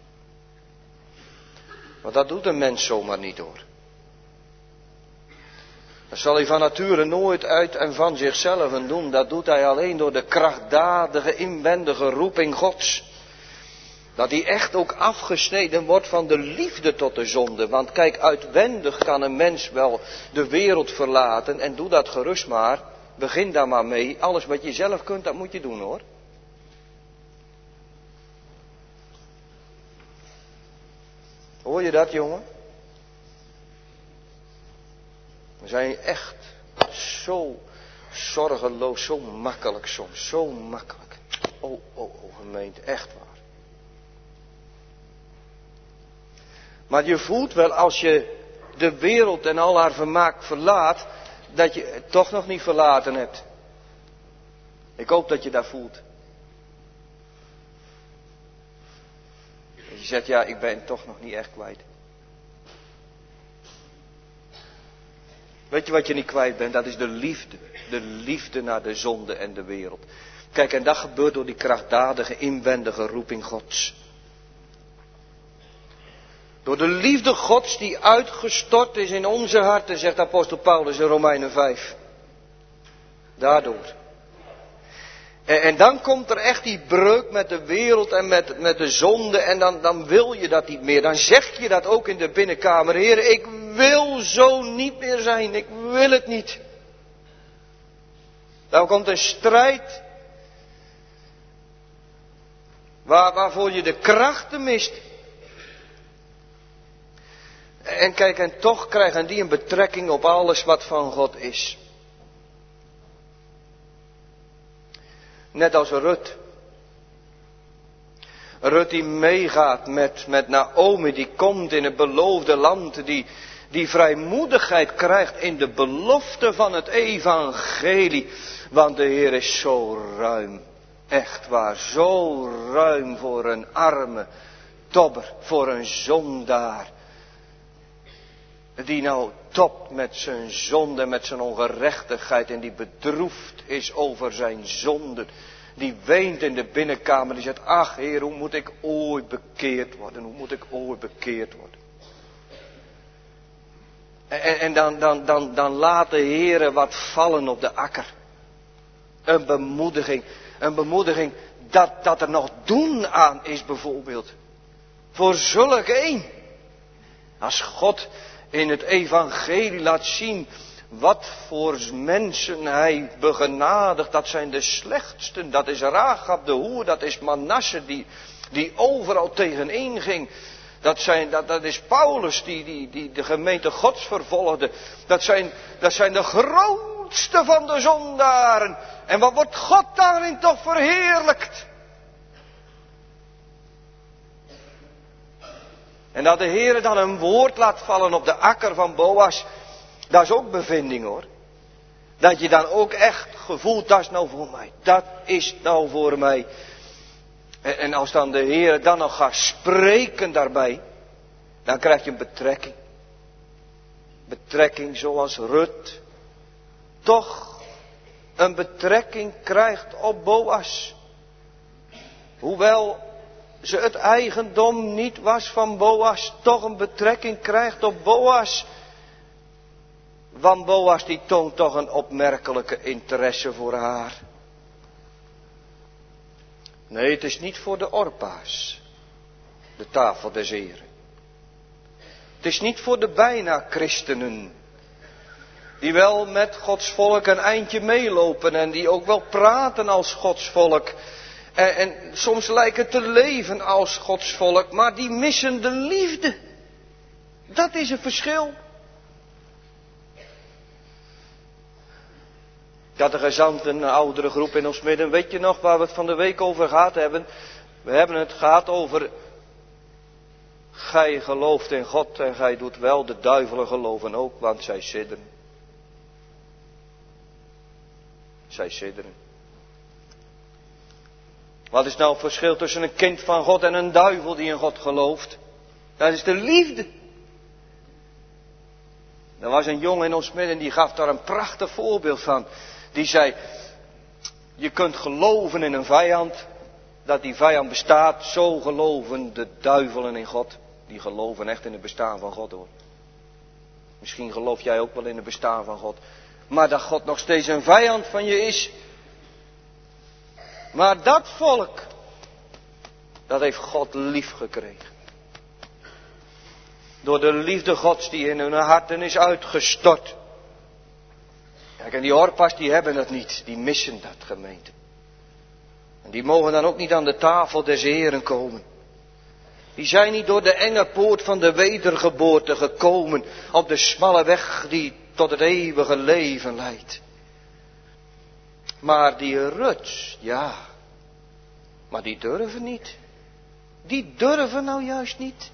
Want dat doet een mens zomaar niet hoor. Dat zal hij van nature nooit uit en van zichzelf doen. Dat doet hij alleen door de krachtdadige inwendige roeping Gods. Dat hij echt ook afgesneden wordt van de liefde tot de zonde. Want kijk, uitwendig kan een mens wel de wereld verlaten. En doe dat gerust maar. Begin daar maar mee. Alles wat je zelf kunt, dat moet je doen hoor. Hoor je dat, jongen? We zijn echt zo zorgeloos, zo makkelijk soms, zo makkelijk. Oh, gemeente, echt waar. Maar je voelt wel als je de wereld en al haar vermaak verlaat, dat je het toch nog niet verlaten hebt. Ik hoop dat je dat voelt. Dat je zegt, ja, ik ben het toch nog niet echt kwijt. Weet je wat je niet kwijt bent? Dat is de liefde. De liefde naar de zonde en de wereld. Kijk, en dat gebeurt door die krachtdadige inwendige roeping Gods. Door de liefde Gods die uitgestort is in onze harten, zegt apostel Paulus in Romeinen 5. Daardoor. En dan komt er echt die breuk met de wereld en met de zonde en dan wil je dat niet meer. Dan zeg je dat ook in de binnenkamer. Heer, ik wil zo niet meer zijn. Ik wil het niet. Dan komt een strijd waarvoor je de krachten mist. En kijk, en toch krijgen die een betrekking op alles wat van God is. Net als Rut. Rut die meegaat met Naomi, die komt in het beloofde land, die vrijmoedigheid krijgt in de belofte van het evangelie. Want de Heer is zo ruim, echt waar, zo ruim voor een arme tobber, voor een zondaar. Die nou topt met zijn zonde, met zijn ongerechtigheid en die bedroefd is over zijn zonden. Die weent in de binnenkamer, die zegt, ach Heer, hoe moet ik ooit bekeerd worden, hoe moet ik ooit bekeerd worden. En dan laat de Heer wat vallen op de akker. Een bemoediging dat er nog doen aan is bijvoorbeeld. Voor zulk een. Als God in het evangelie laat zien wat voor mensen hij begenadigt. Dat zijn de slechtsten. Dat is Rahab de hoer. Dat is Manasse die overal tegenin ging. Dat is Paulus die de gemeente Gods vervolgde. Dat zijn de grootste van de zondaren. En wat wordt God daarin toch verheerlijkt? En dat de Heer dan een woord laat vallen op de akker van Boas. Dat is ook bevinding hoor. Dat je dan ook echt gevoelt, dat is nou voor mij. Dat is nou voor mij. En als dan de Heer dan nog gaat spreken daarbij. Dan krijg je een betrekking. Betrekking zoals Rut. Toch een betrekking krijgt op Boas. Hoewel ze het eigendom niet was van Boas, toch een betrekking krijgt op Boas. Want Boas die toont toch een opmerkelijke interesse voor haar. Nee, het is niet voor de Orpa's, de tafel des Heren. Het is niet voor de bijna christenen. Die wel met Gods volk een eindje meelopen en die ook wel praten als Gods volk. En soms lijken te leven als Gods volk, maar die missen de liefde. Dat is een verschil. Ik had een gezant, een oudere groep in ons midden. Weet je nog waar we het van de week over gehad hebben? We hebben het gehad over... Gij gelooft in God en gij doet wel, de duivelen geloven ook, want zij sidderen. Zij sidderen. Wat is nou het verschil tussen een kind van God en een duivel die in God gelooft? Dat is de liefde. Er was een jongen in ons midden die gaf daar een prachtig voorbeeld van. Die zei, je kunt geloven in een vijand, dat die vijand bestaat, zo geloven de duivelen in God. Die geloven echt in het bestaan van God hoor. Misschien geloof jij ook wel in het bestaan van God. Maar dat God nog steeds een vijand van je is. Maar dat volk, dat heeft God lief gekregen. Door de liefde Gods die in hun harten is uitgestort. Kijk, en die Orpas die hebben het niet. Die missen dat, gemeente. En die mogen dan ook niet aan de tafel des Heren komen. Die zijn niet door de enge poort van de wedergeboorte gekomen. Op de smalle weg die tot het eeuwige leven leidt. Maar die Ruts, ja. Maar die durven niet. Die durven nou juist niet.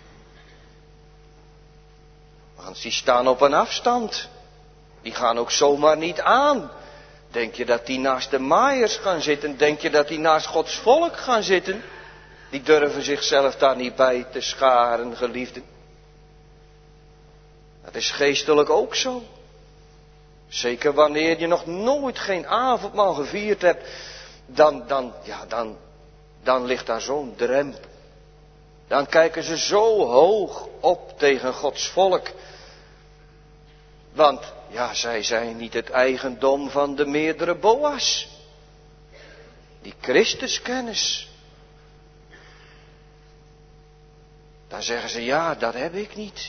Want die staan op een afstand. Die gaan ook zomaar niet aan. Denk je dat die naast de maaiers gaan zitten? Denk je dat die naast Gods volk gaan zitten? Die durven zichzelf daar niet bij te scharen, geliefden. Dat is geestelijk ook zo. Zeker wanneer je nog nooit geen avondmaal gevierd hebt, dan ligt daar zo'n drempel. Dan kijken ze zo hoog op tegen Gods volk. Want, ja, zij zijn niet het eigendom van de meerdere Boas. Die Christuskennis. Dan zeggen ze, ja, dat heb ik niet.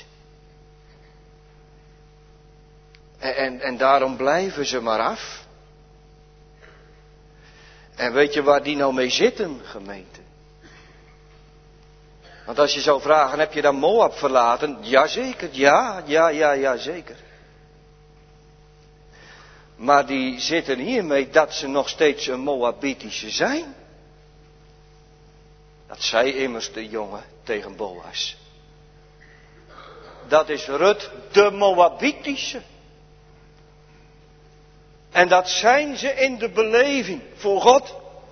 En daarom blijven ze maar af. En weet je waar die nou mee zitten, gemeente? Want als je zou vragen, heb je dan Moab verlaten? Jazeker, ja, zeker. Maar die zitten hiermee dat ze nog steeds een Moabitische zijn. Dat zei immers de jongen tegen Boas. Dat is Rut de Moabitische. En dat zijn ze in de beleving voor God.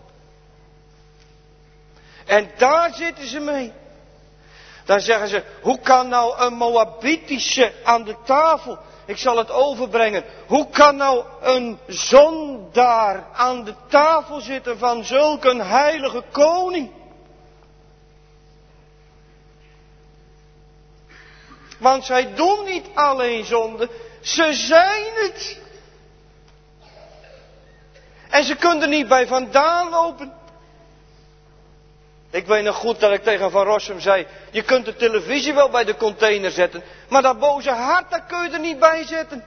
En daar zitten ze mee. Dan zeggen ze, hoe kan nou een Moabitische aan de tafel? Ik zal het overbrengen. Hoe kan nou een zondaar aan de tafel zitten van zulk een heilige koning? Want zij doen niet alleen zonde, ze zijn het. En ze kunnen er niet bij vandaan lopen. Ik weet nog goed dat ik tegen Van Rossum zei, je kunt de televisie wel bij de container zetten, maar dat boze hart, dat kun je er niet bij zetten.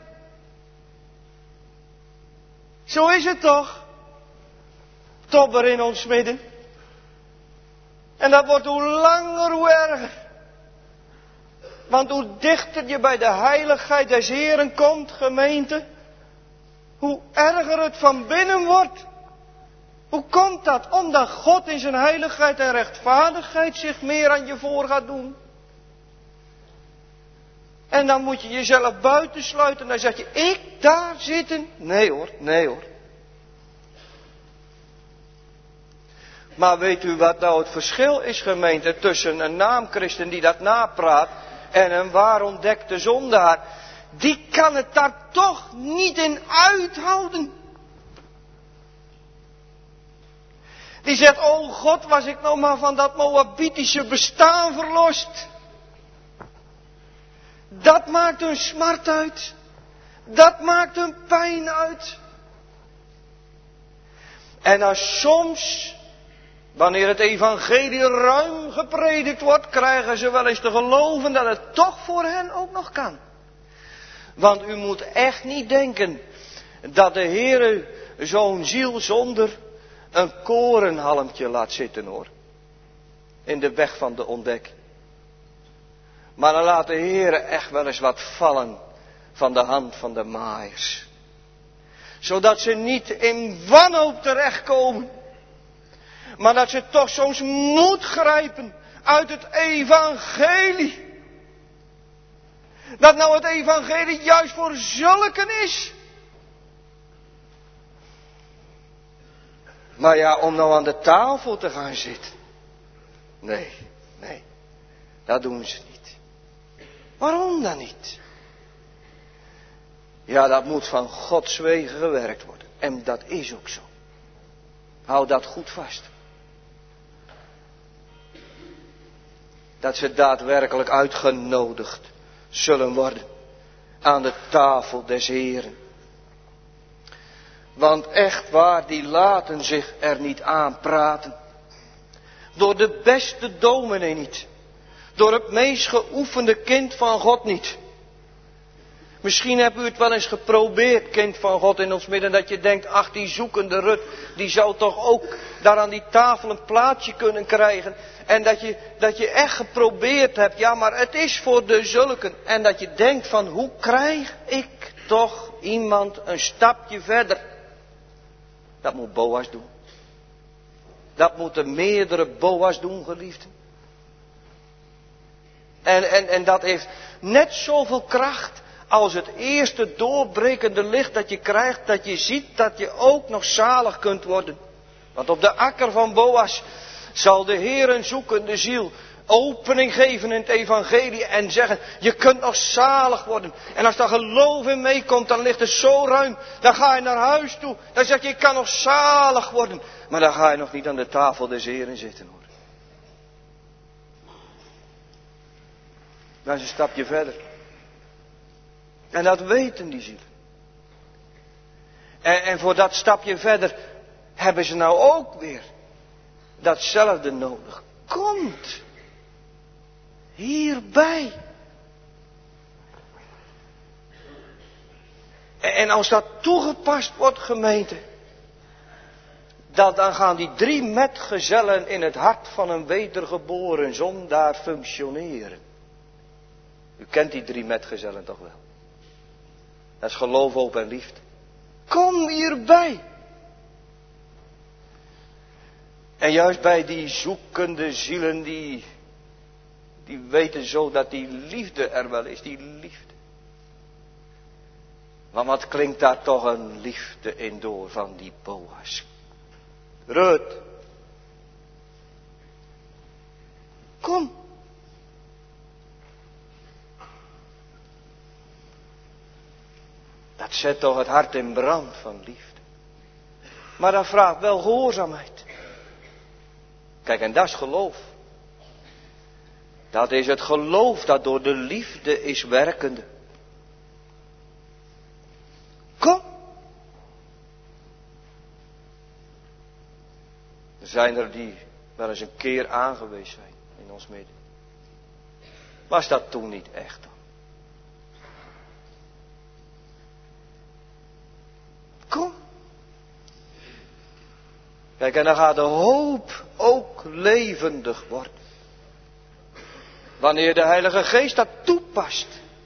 Zo is het toch? Tobber in ons midden. En dat wordt hoe langer hoe erger. Want hoe dichter je bij de heiligheid des Heren komt, gemeente, hoe erger het van binnen wordt. Hoe komt dat? Omdat God in zijn heiligheid en rechtvaardigheid zich meer aan je voor gaat doen. En dan moet je jezelf buitensluiten en dan zeg je, ik daar zitten? Nee hoor. Maar weet u wat nou het verschil is, gemeente, tussen een naamchristen die dat napraat en een waar ontdekte zondaar? Die kan het daar toch niet in uithouden. Die zegt, oh God, was ik nou maar van dat Moabitische bestaan verlost. Dat maakt hun smart uit. Dat maakt hun pijn uit. En als soms, wanneer het evangelie ruim gepredikt wordt, krijgen ze wel eens te geloven dat het toch voor hen ook nog kan. Want u moet echt niet denken dat de Heere zo'n ziel zonder een korenhalmpje laat zitten hoor. In de weg van de ontdekking. Maar dan laat de Heere echt wel eens wat vallen van de hand van de maaiers. Zodat ze niet in wanhoop terechtkomen. Maar dat ze toch soms moed grijpen uit het evangelie. Dat nou het evangelie juist voor zulken is. Maar ja, om nou aan de tafel te gaan zitten. Nee, dat doen ze niet. Waarom dan niet? Ja, dat moet van Gods wegen gewerkt worden. En dat is ook zo. Hou dat goed vast. Dat ze daadwerkelijk uitgenodigd zullen worden aan de tafel des Heeren. Want echt waar, die laten zich er niet aan praten. Door de beste dominee niet. Door het meest geoefende kind van God niet. Misschien hebt u het wel eens geprobeerd, kind van God in ons midden, dat je denkt, ach die zoekende Rut, die zou toch ook daar aan die tafel een plaatsje kunnen krijgen. En dat je echt geprobeerd hebt, ja maar het is voor de zulken. En dat je denkt van, hoe krijg ik toch iemand een stapje verder? Dat moet Boas doen. Dat moeten meerdere Boas doen, geliefden. En dat heeft net zoveel kracht als het eerste doorbrekende licht dat je krijgt, dat je ziet dat je ook nog zalig kunt worden. Want op de akker van Boas zal de Heer een zoekende ziel opening geven in het evangelie en zeggen, je kunt nog zalig worden. En als daar geloof in meekomt, dan ligt het zo ruim. Dan ga je naar huis toe, dan zeg je, ik kan nog zalig worden. Maar dan ga je nog niet aan de tafel des Heeren zitten hoor. Dat is een stapje verder. En dat weten die zielen. En voor dat stapje verder hebben ze nou ook weer datzelfde nodig. Komt hierbij. En als dat toegepast wordt, gemeente, dan gaan die 3 metgezellen in het hart van een wedergeboren zondaar functioneren. U kent die 3 metgezellen toch wel? Dat is geloof, hoop en liefde. Kom hierbij. En juist bij die zoekende zielen, die weten zo dat die liefde er wel is, die liefde. Maar wat klinkt daar toch een liefde in door van die Boas. Rut. Kom. Dat zet toch het hart in brand van liefde. Maar dat vraagt wel gehoorzaamheid. Kijk, en dat is geloof. Dat is het geloof dat door de liefde is werkende. Kom. Er zijn er die wel eens een keer aangewezen zijn in ons midden. Was dat toen niet echt dan? Kom. Kijk, en dan gaat de hoop ook levendig worden. Wanneer de Heilige Geest dat toepast.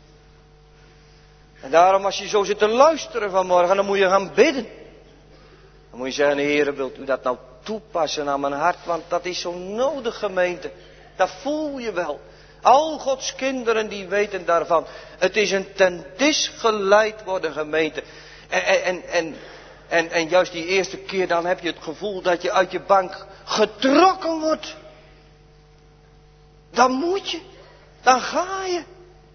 En daarom als je zo zit te luisteren vanmorgen, dan moet je gaan bidden. Dan moet je zeggen, Heere, wilt u dat nou toepassen aan mijn hart? Want dat is zo nodig, gemeente. Dat voel je wel. Al Gods kinderen die weten daarvan. Het is een ten dis geleid worden, gemeente. En juist die eerste keer dan heb je het gevoel dat je uit je bank getrokken wordt. Dan moet je. Dan ga je.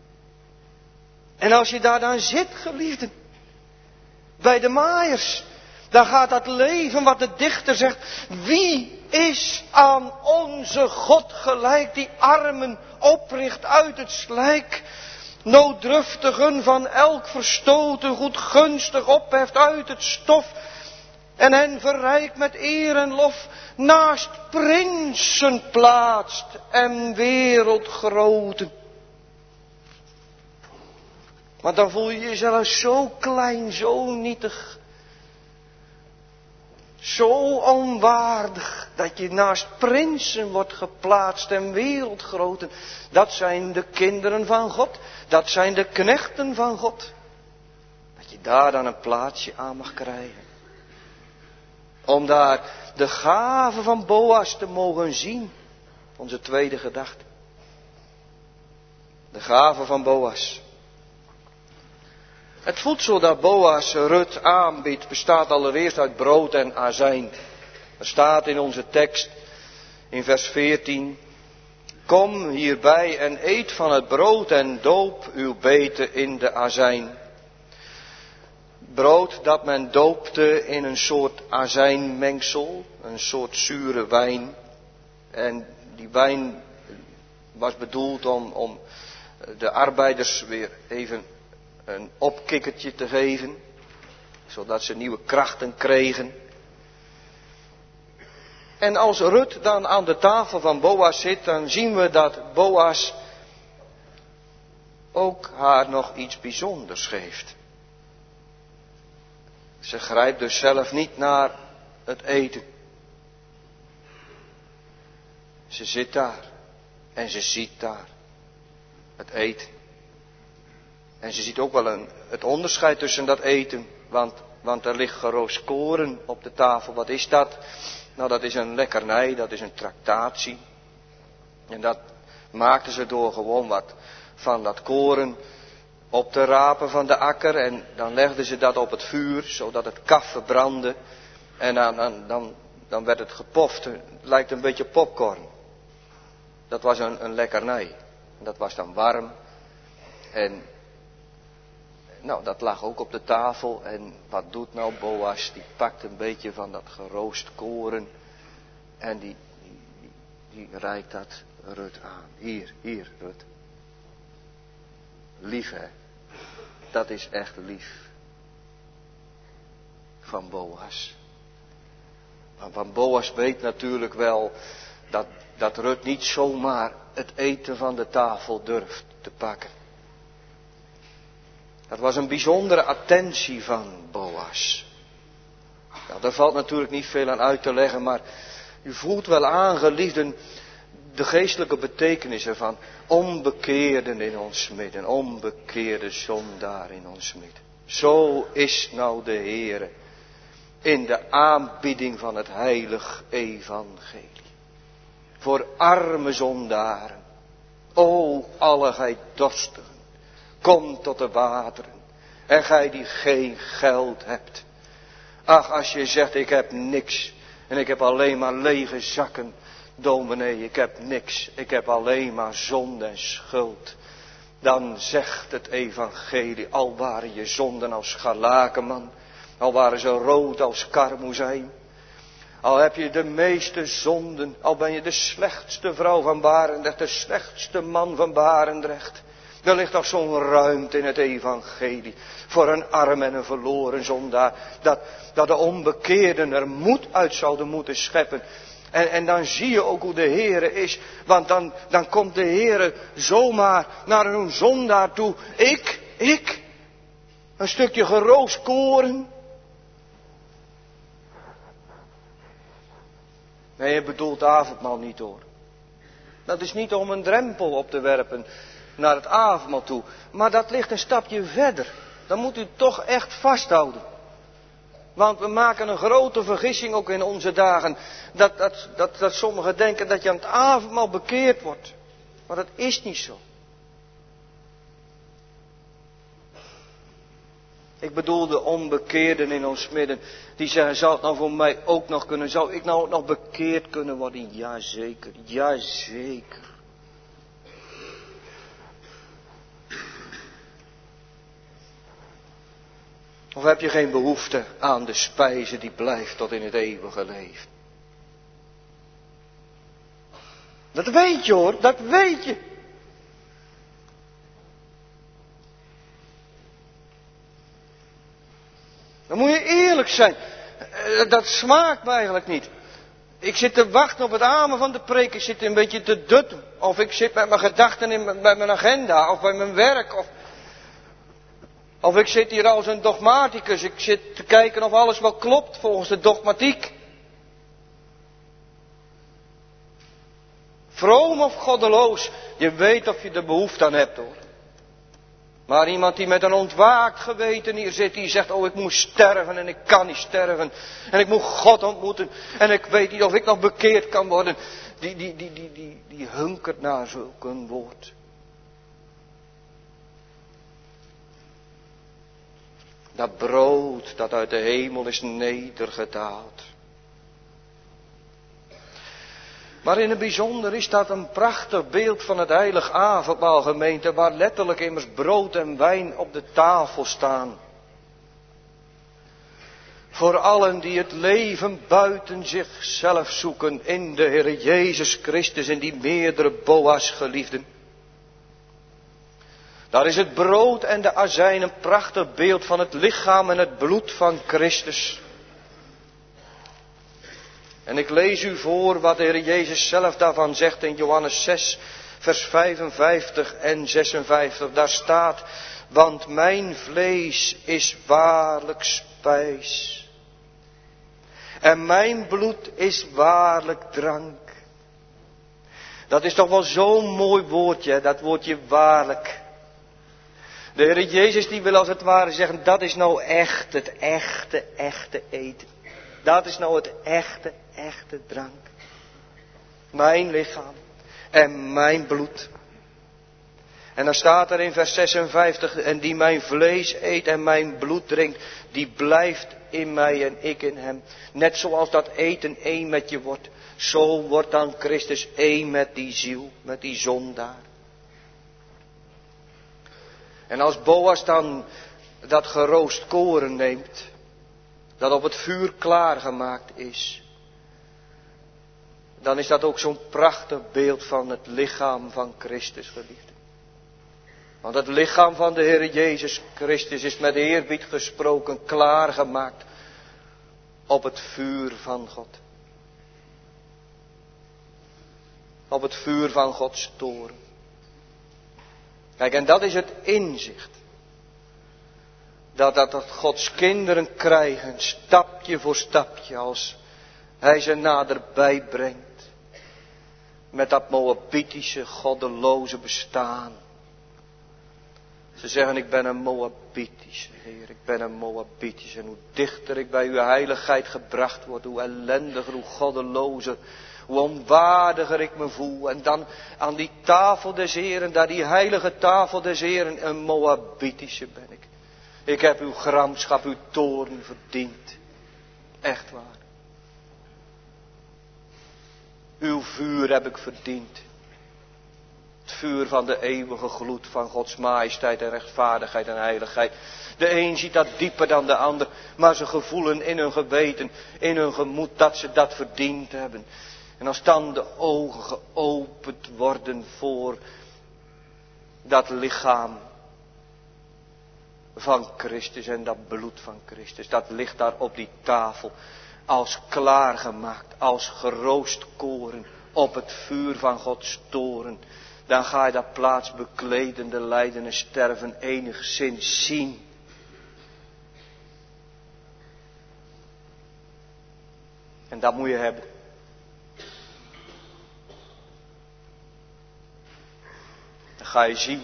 En als je daar dan zit, geliefden. Bij de maaiers. Dan gaat dat leven wat de dichter zegt. Wie is aan onze God gelijk die armen opricht uit het slijk. Nooddruftigen van elk verstoten goedgunstig opheft uit het stof. En hen verrijkt met eer en lof. Naast prinsen plaatst en wereldgroten. Maar dan voel je jezelf zo klein, zo nietig. Zo onwaardig dat je naast prinsen wordt geplaatst en wereldgroten. Dat zijn de kinderen van God. Dat zijn de knechten van God. Dat je daar dan een plaatsje aan mag krijgen. Om daar de gave van Boas te mogen zien. Onze tweede gedachte. De gave van Boas. Het voedsel dat Boas Rut aanbiedt bestaat allereerst uit brood en azijn. Er staat in onze tekst in vers 14. Kom hierbij en eet van het brood en doop uw beten in de azijn. Brood dat men doopte in een soort azijnmengsel, een soort zure wijn. En die wijn was bedoeld om de arbeiders weer even een opkikkertje te geven, zodat ze nieuwe krachten kregen. En als Rut dan aan de tafel van Boas zit, dan zien we dat Boas ook haar nog iets bijzonders geeft. Ze grijpt dus zelf niet naar het eten. Ze zit daar en ze ziet daar het eten. En ze ziet ook wel het onderscheid tussen dat eten, want er ligt geroost koren op de tafel. Wat is dat? Nou, dat is een lekkernij, dat is een tractatie. En dat maakten ze door gewoon wat van dat koren op te rapen van de akker. En dan legden ze dat op het vuur, zodat het kaf verbrandde. En dan werd het gepoft. Het lijkt een beetje popcorn. Dat was een lekkernij. Dat was dan warm. En nou, dat lag ook op de tafel. En wat doet nou Boas? Die pakt een beetje van dat geroost koren. En die reikt dat Rut aan. Hier Rut. Lief hè. Dat is echt lief. Van Boas. Maar van Boas weet natuurlijk wel dat Rut niet zomaar het eten van de tafel durft te pakken. Dat was een bijzondere attentie van Boas. Nou, daar valt natuurlijk niet veel aan uit te leggen, maar u voelt wel aan, geliefden, de geestelijke betekenis ervan. Onbekeerden in ons midden, onbekeerde zondaar in ons midden. Zo is nou de Heere in de aanbieding van het heilig evangelie. Voor arme zondaren, o alle gij dorstigen, kom tot de wateren. En gij die geen geld hebt. Ach, als je zegt ik heb niks. En ik heb alleen maar lege zakken. Dominee, ik heb niks. Ik heb alleen maar zonde en schuld. Dan zegt het evangelie, al waren je zonden als scharlakenman. Al waren ze rood als karmoezijn. Al heb je de meeste zonden. Al ben je de slechtste vrouw van Barendrecht. De slechtste man van Barendrecht. Er ligt toch zo'n ruimte in het evangelie. Voor een arm en een verloren zondaar. Dat de onbekeerden er moed uit zouden moeten scheppen. En dan zie je ook hoe de Heere is. Want dan komt de Heere zomaar naar een zondaar toe. Ik. Een stukje geroost koren. Nee, je bedoelt avondmaal niet hoor. Dat is niet om een drempel op te werpen naar het avondmaal toe. Maar dat ligt een stapje verder. Dan moet u toch echt vasthouden. Want we maken een grote vergissing ook in onze dagen. Dat sommigen denken dat je aan het avondmaal bekeerd wordt. Maar dat is niet zo. Ik bedoel de onbekeerden in ons midden. Die zeggen, zou het nou voor mij ook nog kunnen? Zou ik nou ook nog bekeerd kunnen worden? Jazeker, jazeker. Of heb je geen behoefte aan de spijze die blijft tot in het eeuwige leven? Dat weet je hoor, dat weet je. Dan moet je eerlijk zijn. Dat smaakt me eigenlijk niet. Ik zit te wachten op het amen van de preek. Ik zit een beetje te dutten. Of ik zit met mijn gedachten bij mijn agenda. Of bij mijn werk. Of ik zit hier als een dogmaticus. Ik zit te kijken of alles wel klopt volgens de dogmatiek. Vroom of goddeloos. Je weet of je er behoefte aan hebt hoor. Maar iemand die met een ontwaakt geweten hier zit. Die zegt, oh ik moet sterven en ik kan niet sterven. En ik moet God ontmoeten. En ik weet niet of ik nog bekeerd kan worden. Die hunkert naar zulk een woord. Dat brood dat uit de hemel is nedergedaald. Maar in het bijzonder is dat een prachtig beeld van het heilig avondmaal, gemeente, waar letterlijk immers brood en wijn op de tafel staan. Voor allen die het leven buiten zichzelf zoeken in de Heer Jezus Christus, in die meerdere Boas geliefden. Daar is het brood en de azijn een prachtig beeld van het lichaam en het bloed van Christus. En ik lees u voor wat de Heer Jezus zelf daarvan zegt in Johannes 6, vers 55 en 56. Daar staat, want mijn vlees is waarlijk spijs. En mijn bloed is waarlijk drank. Dat is toch wel zo'n mooi woordje, dat woordje waarlijk. De Heer Jezus die wil als het ware zeggen, dat is nou echt het echte eten. Dat is nou het echte drank. Mijn lichaam en mijn bloed. En dan staat er in vers 56, en die mijn vlees eet en mijn bloed drinkt, die blijft in mij en ik in hem. Net zoals dat eten één met je wordt, zo wordt dan Christus één met die ziel, met die zondaar. En als Boas dan dat geroost koren neemt, dat op het vuur klaargemaakt is, dan is dat ook zo'n prachtig beeld van het lichaam van Christus, geliefde. Want het lichaam van de Heer Jezus Christus is met eerbied gesproken klaargemaakt op het vuur van God. Op het vuur van Gods toren. Kijk, en dat is het inzicht. Dat Gods kinderen krijgen, stapje voor stapje, als Hij ze naderbij brengt. Met dat Moabitische, goddeloze bestaan. Ze zeggen, ik ben een Moabitische, Heer, ik ben een Moabitische. En hoe dichter ik bij uw heiligheid gebracht word, hoe ellendiger, hoe goddelozer, hoe onwaardiger ik me voel. En dan aan die tafel des Heren, daar die heilige tafel des Heren, een Moabitische ben ik. Ik heb uw gramschap, uw toorn verdiend. Echt waar. Uw vuur heb ik verdiend. Het vuur van de eeuwige gloed van Gods majesteit en rechtvaardigheid en heiligheid. De een ziet dat dieper dan de ander, maar ze gevoelen in hun geweten, in hun gemoed dat ze dat verdiend hebben. En als dan de ogen geopend worden voor dat lichaam van Christus en dat bloed van Christus, dat ligt daar op die tafel als klaargemaakt, als geroost koren op het vuur van Gods toren. Dan ga je dat plaatsbekledende lijden en sterven enigszins zien. En dat moet je hebben. Dan ga je zien.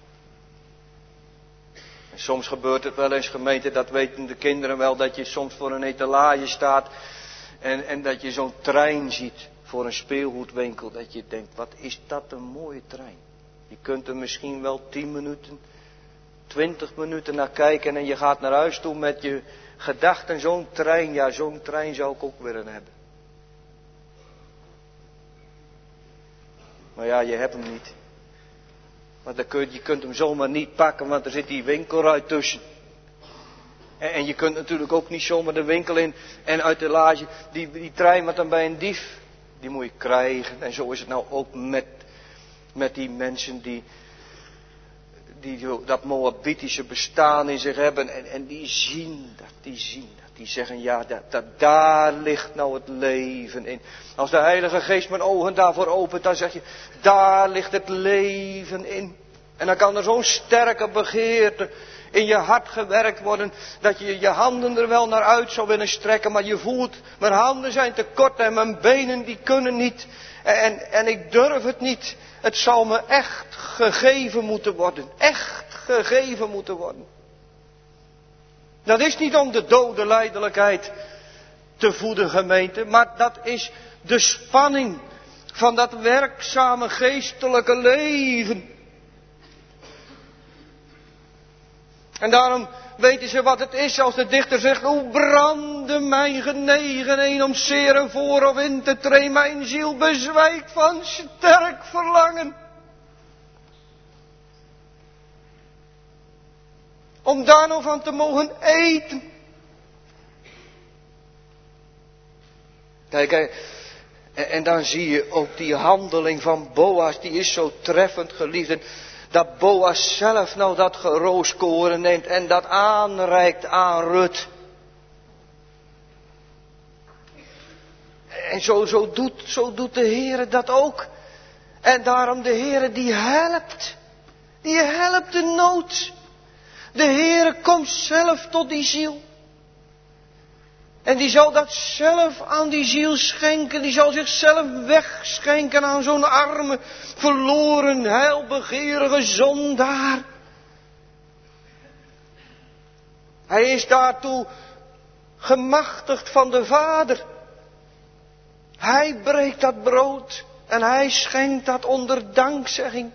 En soms gebeurt het wel eens, gemeente, dat weten de kinderen wel, dat je soms voor een etalage staat en dat je zo'n trein ziet voor een speelgoedwinkel. Dat je denkt, wat is dat een mooie trein. Je kunt er misschien wel 10 minuten, 20 minuten naar kijken en je gaat naar huis toe met je gedachten, zo'n trein, ja zo'n trein zou ik ook willen hebben. Maar ja, je hebt hem niet. Want je kunt hem zomaar niet pakken, want er zit die winkelruit tussen. En je kunt natuurlijk ook niet zomaar de winkel in en uit de lage, die trein wat dan bij een dief, die moet je krijgen. En zo is het nou ook met die mensen die dat Moabitische bestaan in zich hebben. En die zien dat. Die zeggen, ja, daar ligt nou het leven in. Als de Heilige Geest mijn ogen daarvoor opent, dan zeg je, daar ligt het leven in. En dan kan er zo'n sterke begeerte in je hart gewerkt worden, dat je je handen er wel naar uit zou willen strekken, maar je voelt, mijn handen zijn te kort en mijn benen die kunnen niet. En ik durf het niet. Het zal me echt gegeven moeten worden. Echt gegeven moeten worden. Dat is niet om de dode lijdelijkheid te voeden, gemeente, maar dat is de spanning van dat werkzame geestelijke leven. En daarom weten ze wat het is als de dichter zegt, o brandde mijn genegenheid om zeer en voor of in te treden, mijn ziel bezwijkt van sterk verlangen. Om daar nog van te mogen eten. Kijk, en dan zie je ook die handeling van Boas, die is zo treffend, geliefden. Dat Boas zelf nou dat gerooskoren neemt en dat aanreikt aan Rut. En zo doet de Heere dat ook. En daarom de Heere die helpt. Die helpt de nood. De Heere komt zelf tot die ziel. En die zal dat zelf aan die ziel schenken. Die zal zichzelf wegschenken aan zo'n arme, verloren, heilbegeerige zondaar. Hij is daartoe gemachtigd van de Vader. Hij breekt dat brood en hij schenkt dat onder dankzegging.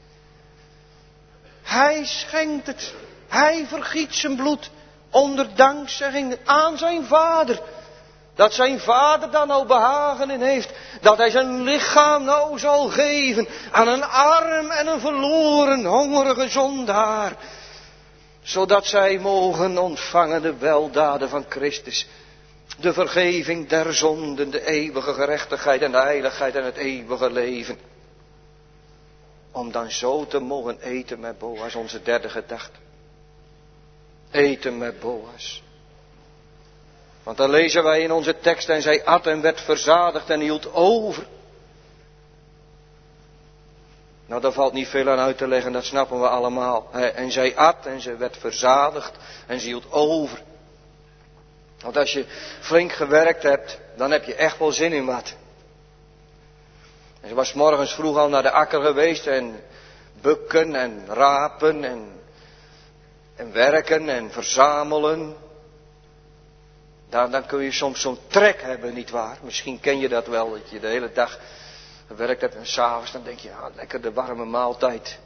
Hij schenkt het. Hij vergiet zijn bloed onder dankzegging aan zijn Vader. Dat zijn Vader daar nou behagen in heeft. Dat hij zijn lichaam nou zal geven aan een arm en een verloren, hongerige zondaar. Zodat zij mogen ontvangen de weldaden van Christus. De vergeving der zonden, de eeuwige gerechtigheid en de heiligheid en het eeuwige leven. Om dan zo te mogen eten met Boas, onze derde gedachte. Eten met Boas. Want dan lezen wij in onze tekst, en zij at en werd verzadigd en hield over. Nou, daar valt niet veel aan uit te leggen, dat snappen we allemaal. En zij at en ze werd verzadigd en ze hield over. Want als je flink gewerkt hebt, dan heb je echt wel zin in wat. En ze was 's morgens vroeg al naar de akker geweest en bukken en rapen en werken en verzamelen. Dan kun je soms zo'n trek hebben, nietwaar? Misschien ken je dat wel, dat je de hele dag gewerkt hebt en 's avonds dan denk je, lekker de warme maaltijd.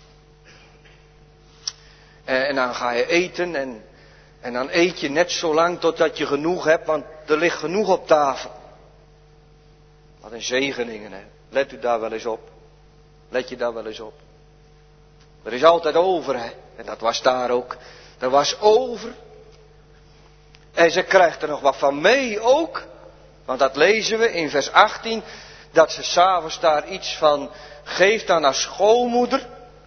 En dan ga je eten en dan eet je net zo lang totdat je genoeg hebt, want er ligt genoeg op tafel. Wat een zegeningen, hè. Let u daar wel eens op. Let je daar wel eens op. Er is altijd over, hè. En dat was daar ook. Er was over. En ze krijgt er nog wat van mee ook. Want dat lezen we in vers 18. Dat ze 's avonds daar iets van geeft aan haar schoonmoeder.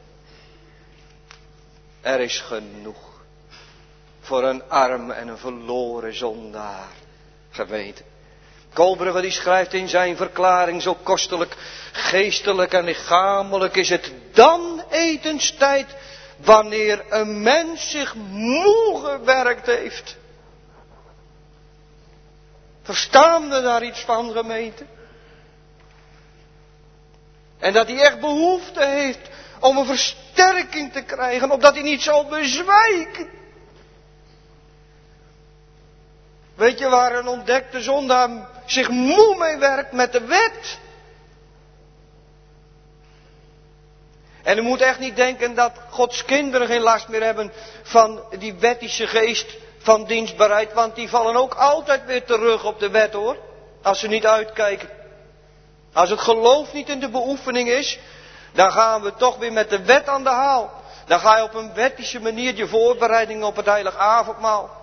Er is genoeg. Voor een arm en een verloren zondaar. Geweten. Kolbrugge die schrijft in zijn verklaring zo kostelijk, geestelijk en lichamelijk is het dan etenstijd wanneer een mens zich moe gewerkt heeft. Verstaan we daar iets van, gemeente? En dat hij echt behoefte heeft om een versterking te krijgen, opdat hij niet zal bezwijken. Weet je waar een ontdekte zondaar zich moe mee werkt met de wet? En u moet echt niet denken dat Gods kinderen geen last meer hebben van die wettische geest van dienstbaarheid. Want die vallen ook altijd weer terug op de wet, hoor. Als ze niet uitkijken. Als het geloof niet in de beoefening is, dan gaan we toch weer met de wet aan de haal. Dan ga je op een wettische manier je voorbereiding op het heilige avondmaal.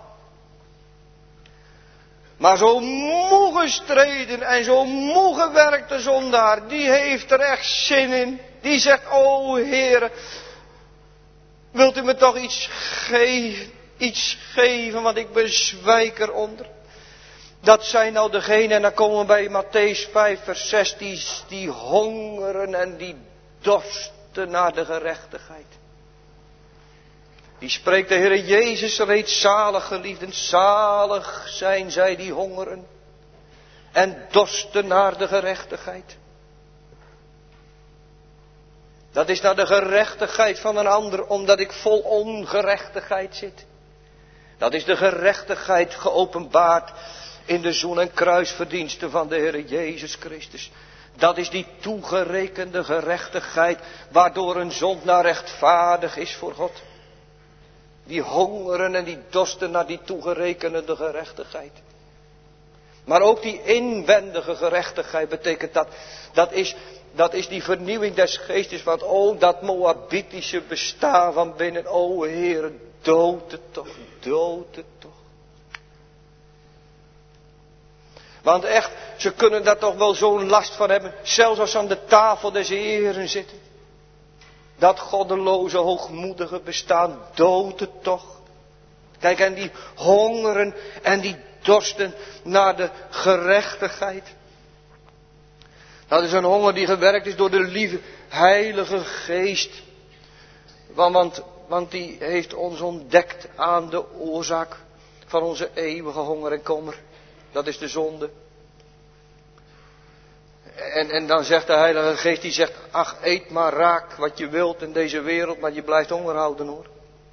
Maar zo'n moe gestreden en zo'n moe gewerkte zondaar, die heeft er echt zin in. Die zegt, o Heere, wilt u me toch iets geven, want ik bezwijk eronder. Dat zijn nou degenen, en dan komen we bij Mattheüs 5 vers 6, die hongeren en die dorsten naar de gerechtigheid. Die spreekt de Heer Jezus reeds: zalig geliefden, zalig zijn zij die hongeren en dorsten naar de gerechtigheid. Dat is naar de gerechtigheid van een ander, omdat ik vol ongerechtigheid zit. Dat is de gerechtigheid geopenbaard in de zoen- en kruisverdiensten van de Heer Jezus Christus. Dat is die toegerekende gerechtigheid, waardoor een zondaar rechtvaardig is voor God. Die hongeren en die dorsten naar die toegerekende gerechtigheid. Maar ook die inwendige gerechtigheid betekent dat is die vernieuwing des geestes. Want dat Moabitische bestaan van binnen. Heere, dood het toch, dood het toch. Want echt, ze kunnen daar toch wel zo'n last van hebben. Zelfs als ze aan de tafel des Heeren zitten. Dat goddeloze, hoogmoedige bestaan, dood het toch. Kijk, en die hongeren en die dorsten naar de gerechtigheid. Dat is een honger die gewerkt is door de lieve Heilige Geest. Want die heeft ons ontdekt aan de oorzaak van onze eeuwige honger en kommer. Dat is de zonde. En dan zegt de Heilige Geest, die zegt: ach, eet maar raak wat je wilt in deze wereld, maar je blijft honger houden, hoor.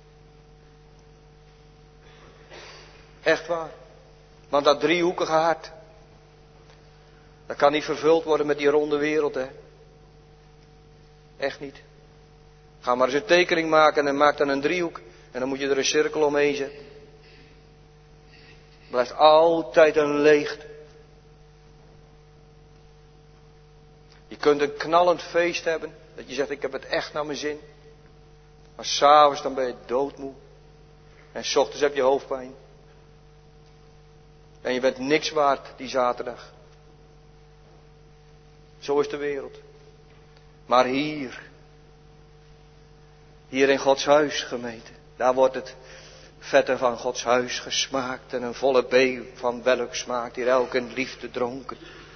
Echt waar. Want dat driehoekige hart, dat kan niet vervuld worden met die ronde wereld, hè. Echt niet. Ga maar eens een tekening maken en maak dan een driehoek. En dan moet je er een cirkel omheen zetten. Het blijft altijd een leegte. Je kunt een knallend feest hebben. Dat je zegt: ik heb het echt naar mijn zin. Maar 's avonds dan ben je doodmoe. En 's ochtends heb je hoofdpijn. En je bent niks waard die zaterdag. Zo is de wereld. Maar hier in Gods huis, gemeente, daar wordt het vette van Gods huis gesmaakt. En een volle beek van welk smaakt hier elk in liefde dronken.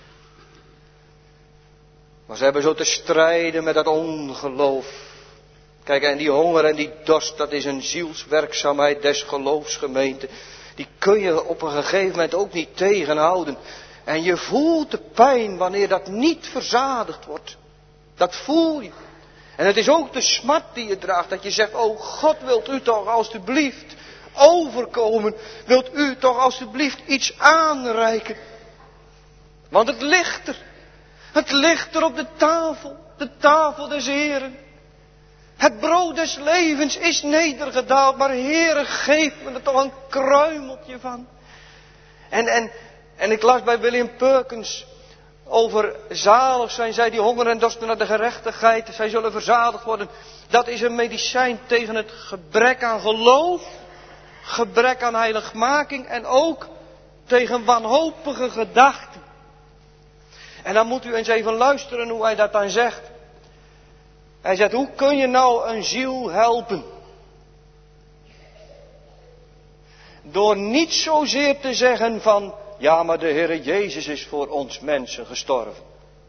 Maar ze hebben zo te strijden met dat ongeloof. Kijk, en die honger en die dorst, dat is een zielswerkzaamheid des geloofs, gemeente. Die kun je op een gegeven moment ook niet tegenhouden. En je voelt de pijn wanneer dat niet verzadigd wordt. Dat voel je. En het is ook de smart die je draagt. Dat je zegt: oh God, wilt u toch alstublieft overkomen. Wilt u toch alstublieft iets aanreiken. Want het ligt er. Het ligt er op de tafel des Heeren. Het brood des levens is nedergedaald, maar Heere, geef me er toch een kruimeltje van. En ik las bij William Perkins over zalig zijn zij die honger en dorsten naar de gerechtigheid. Zij zullen verzadigd worden. Dat is een medicijn tegen het gebrek aan geloof, gebrek aan heiligmaking en ook tegen wanhopige gedachten. En dan moet u eens even luisteren hoe hij dat dan zegt. Hij zegt: hoe kun je nou een ziel helpen? Door niet zozeer te zeggen van: ja, maar de Heere Jezus is voor ons mensen gestorven.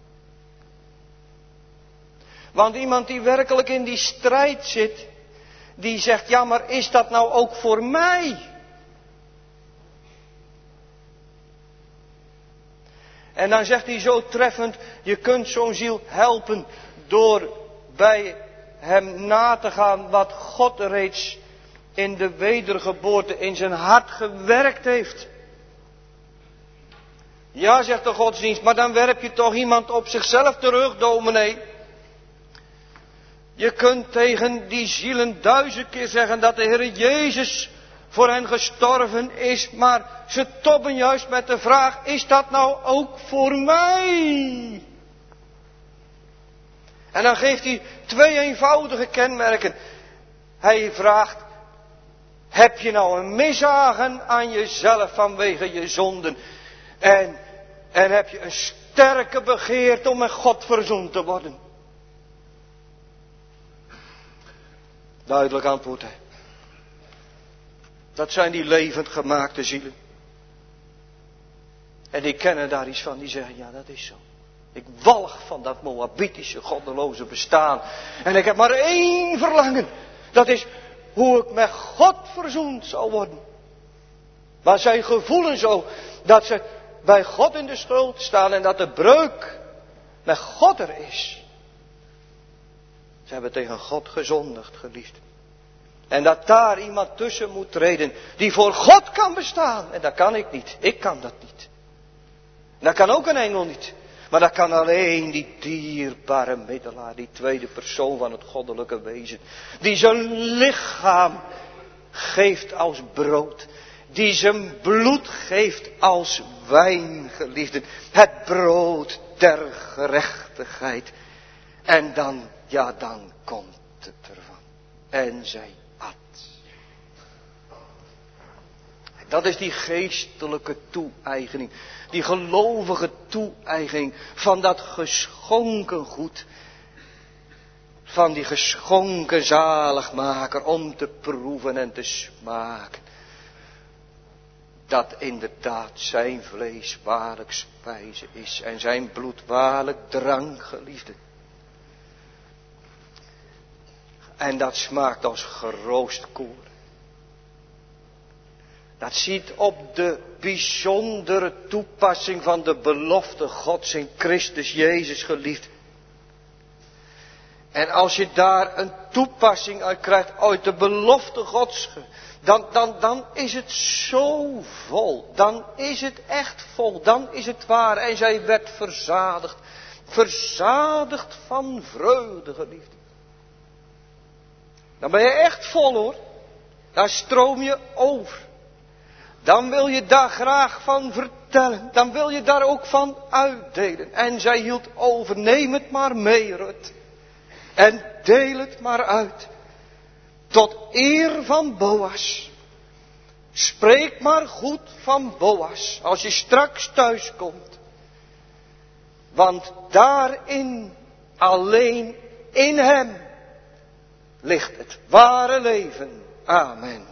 Want iemand die werkelijk in die strijd zit, die zegt: ja, maar is dat nou ook voor mij? En dan zegt hij zo treffend: je kunt zo'n ziel helpen door bij hem na te gaan wat God reeds in de wedergeboorte in zijn hart gewerkt heeft. Ja, zegt de godsdienst, maar dan werp je toch iemand op zichzelf terug, dominee. Je kunt tegen die zielen 1000 keer zeggen dat de Heer Jezus voor hen gestorven is, maar ze tobben juist met de vraag: is dat nou ook voor mij? En dan geeft hij 2 eenvoudige kenmerken. Hij vraagt: heb je nou een mishagen aan jezelf vanwege je zonden? En heb je een sterke begeerte om met God verzoend te worden? Duidelijk antwoord, hè. Dat zijn die levend gemaakte zielen. En die kennen daar iets van, die zeggen: ja, dat is zo. Ik walg van dat Moabitische goddeloze bestaan. En ik heb maar 1 verlangen. Dat is hoe ik met God verzoend zal worden. Maar zij gevoelen zo dat ze bij God in de schuld staan en dat de breuk met God er is. Ze hebben tegen God gezondigd, geliefd. En dat daar iemand tussen moet treden die voor God kan bestaan. En dat kan ik niet. Ik kan dat niet. En dat kan ook een engel niet. Maar dat kan alleen die dierbare middelaar, die tweede persoon van het goddelijke wezen. Die zijn lichaam geeft als brood. Die zijn bloed geeft als wijn, geliefden. Het brood der gerechtigheid. En dan, ja, dan komt het ervan. En zij at. Dat is die geestelijke toe-eigening. Die gelovige toe-eigening van dat geschonken goed. Van die geschonken zaligmaker om te proeven en te smaken. Dat inderdaad zijn vlees waarlijk spijze is en zijn bloed waarlijk drank, geliefden. En dat smaakt als geroost koren. Dat ziet op de bijzondere toepassing van de belofte Gods in Christus Jezus, geliefd. En als je daar een toepassing uit krijgt uit de belofte Gods, dan is het zo vol. Dan is het echt vol. Dan is het waar. En zij werd verzadigd. Verzadigd van vreugde, geliefd. Dan ben je echt vol, hoor. Dan stroom je over. Dan wil je daar graag van vertellen. Dan wil je daar ook van uitdelen. En zij hield over. Neem het maar mee, Rut. En deel het maar uit. Tot eer van Boas. Spreek maar goed van Boas. Als je straks thuis komt. Want daarin, alleen in hem, ligt het ware leven. Amen.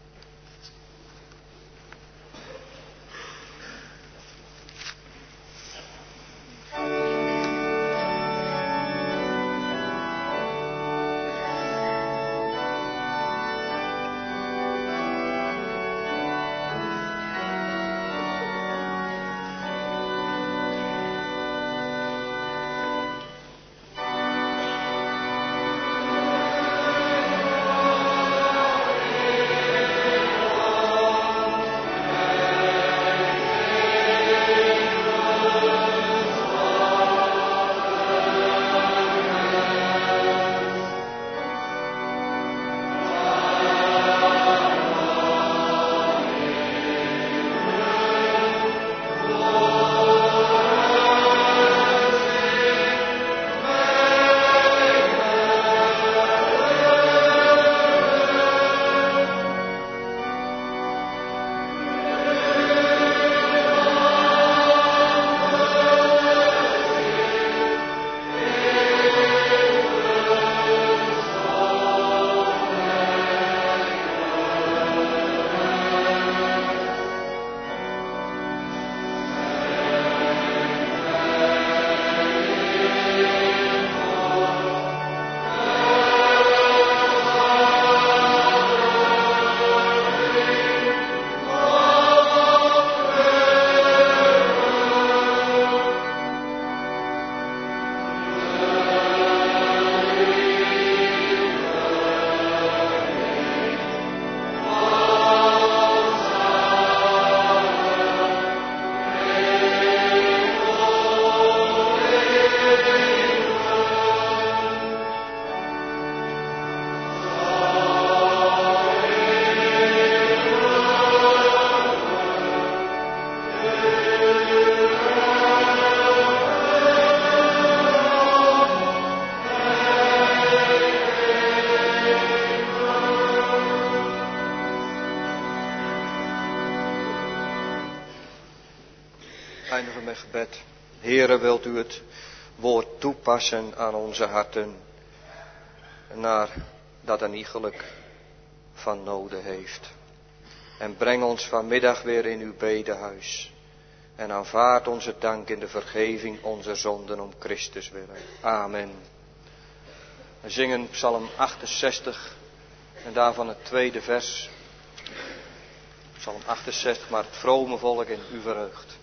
Eindigen met gebed. Heere, wilt u het woord toepassen aan onze harten, naar dat een iegelijk van noden heeft. En breng ons vanmiddag weer in uw bedehuis. En aanvaard onze dank in de vergeving onze zonden om Christus willen. Amen. We zingen Psalm 68, En daarvan het tweede vers. Psalm 68, maar het vrome volk in u verheugt.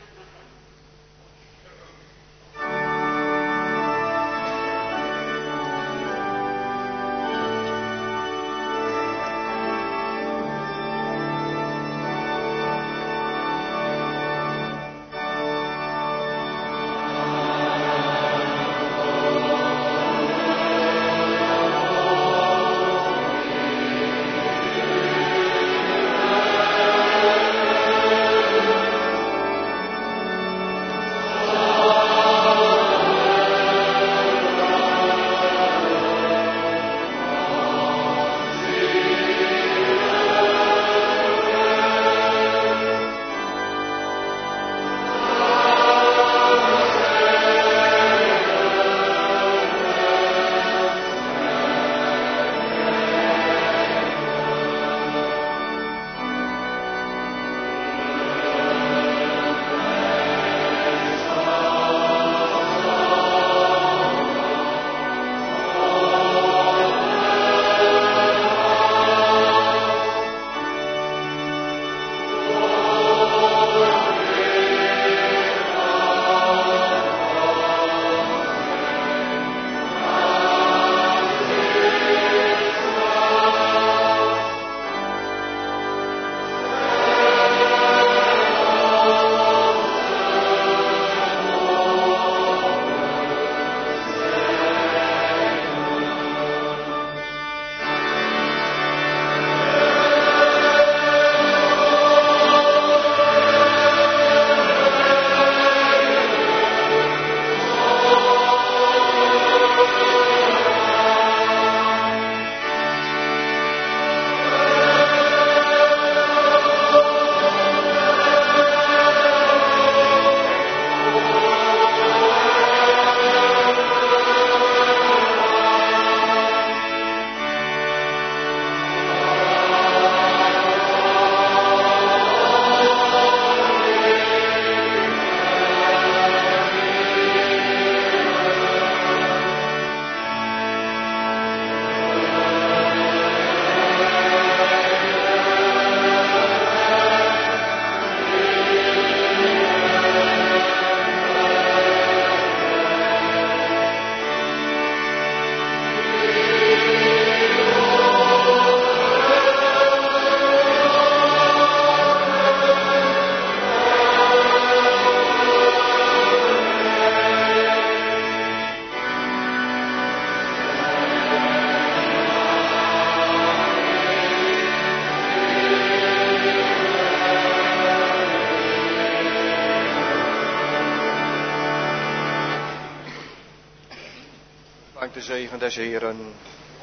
Dank de zegen des Heeren.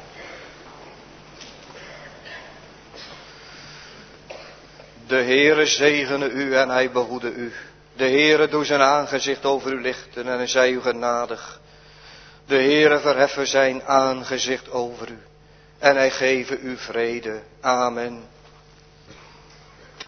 De Heere zegene u en hij behoede u. De Heere doe zijn aangezicht over u lichten en hij zij u genadig. De Heere verheffen zijn aangezicht over u en hij geve u vrede. Amen.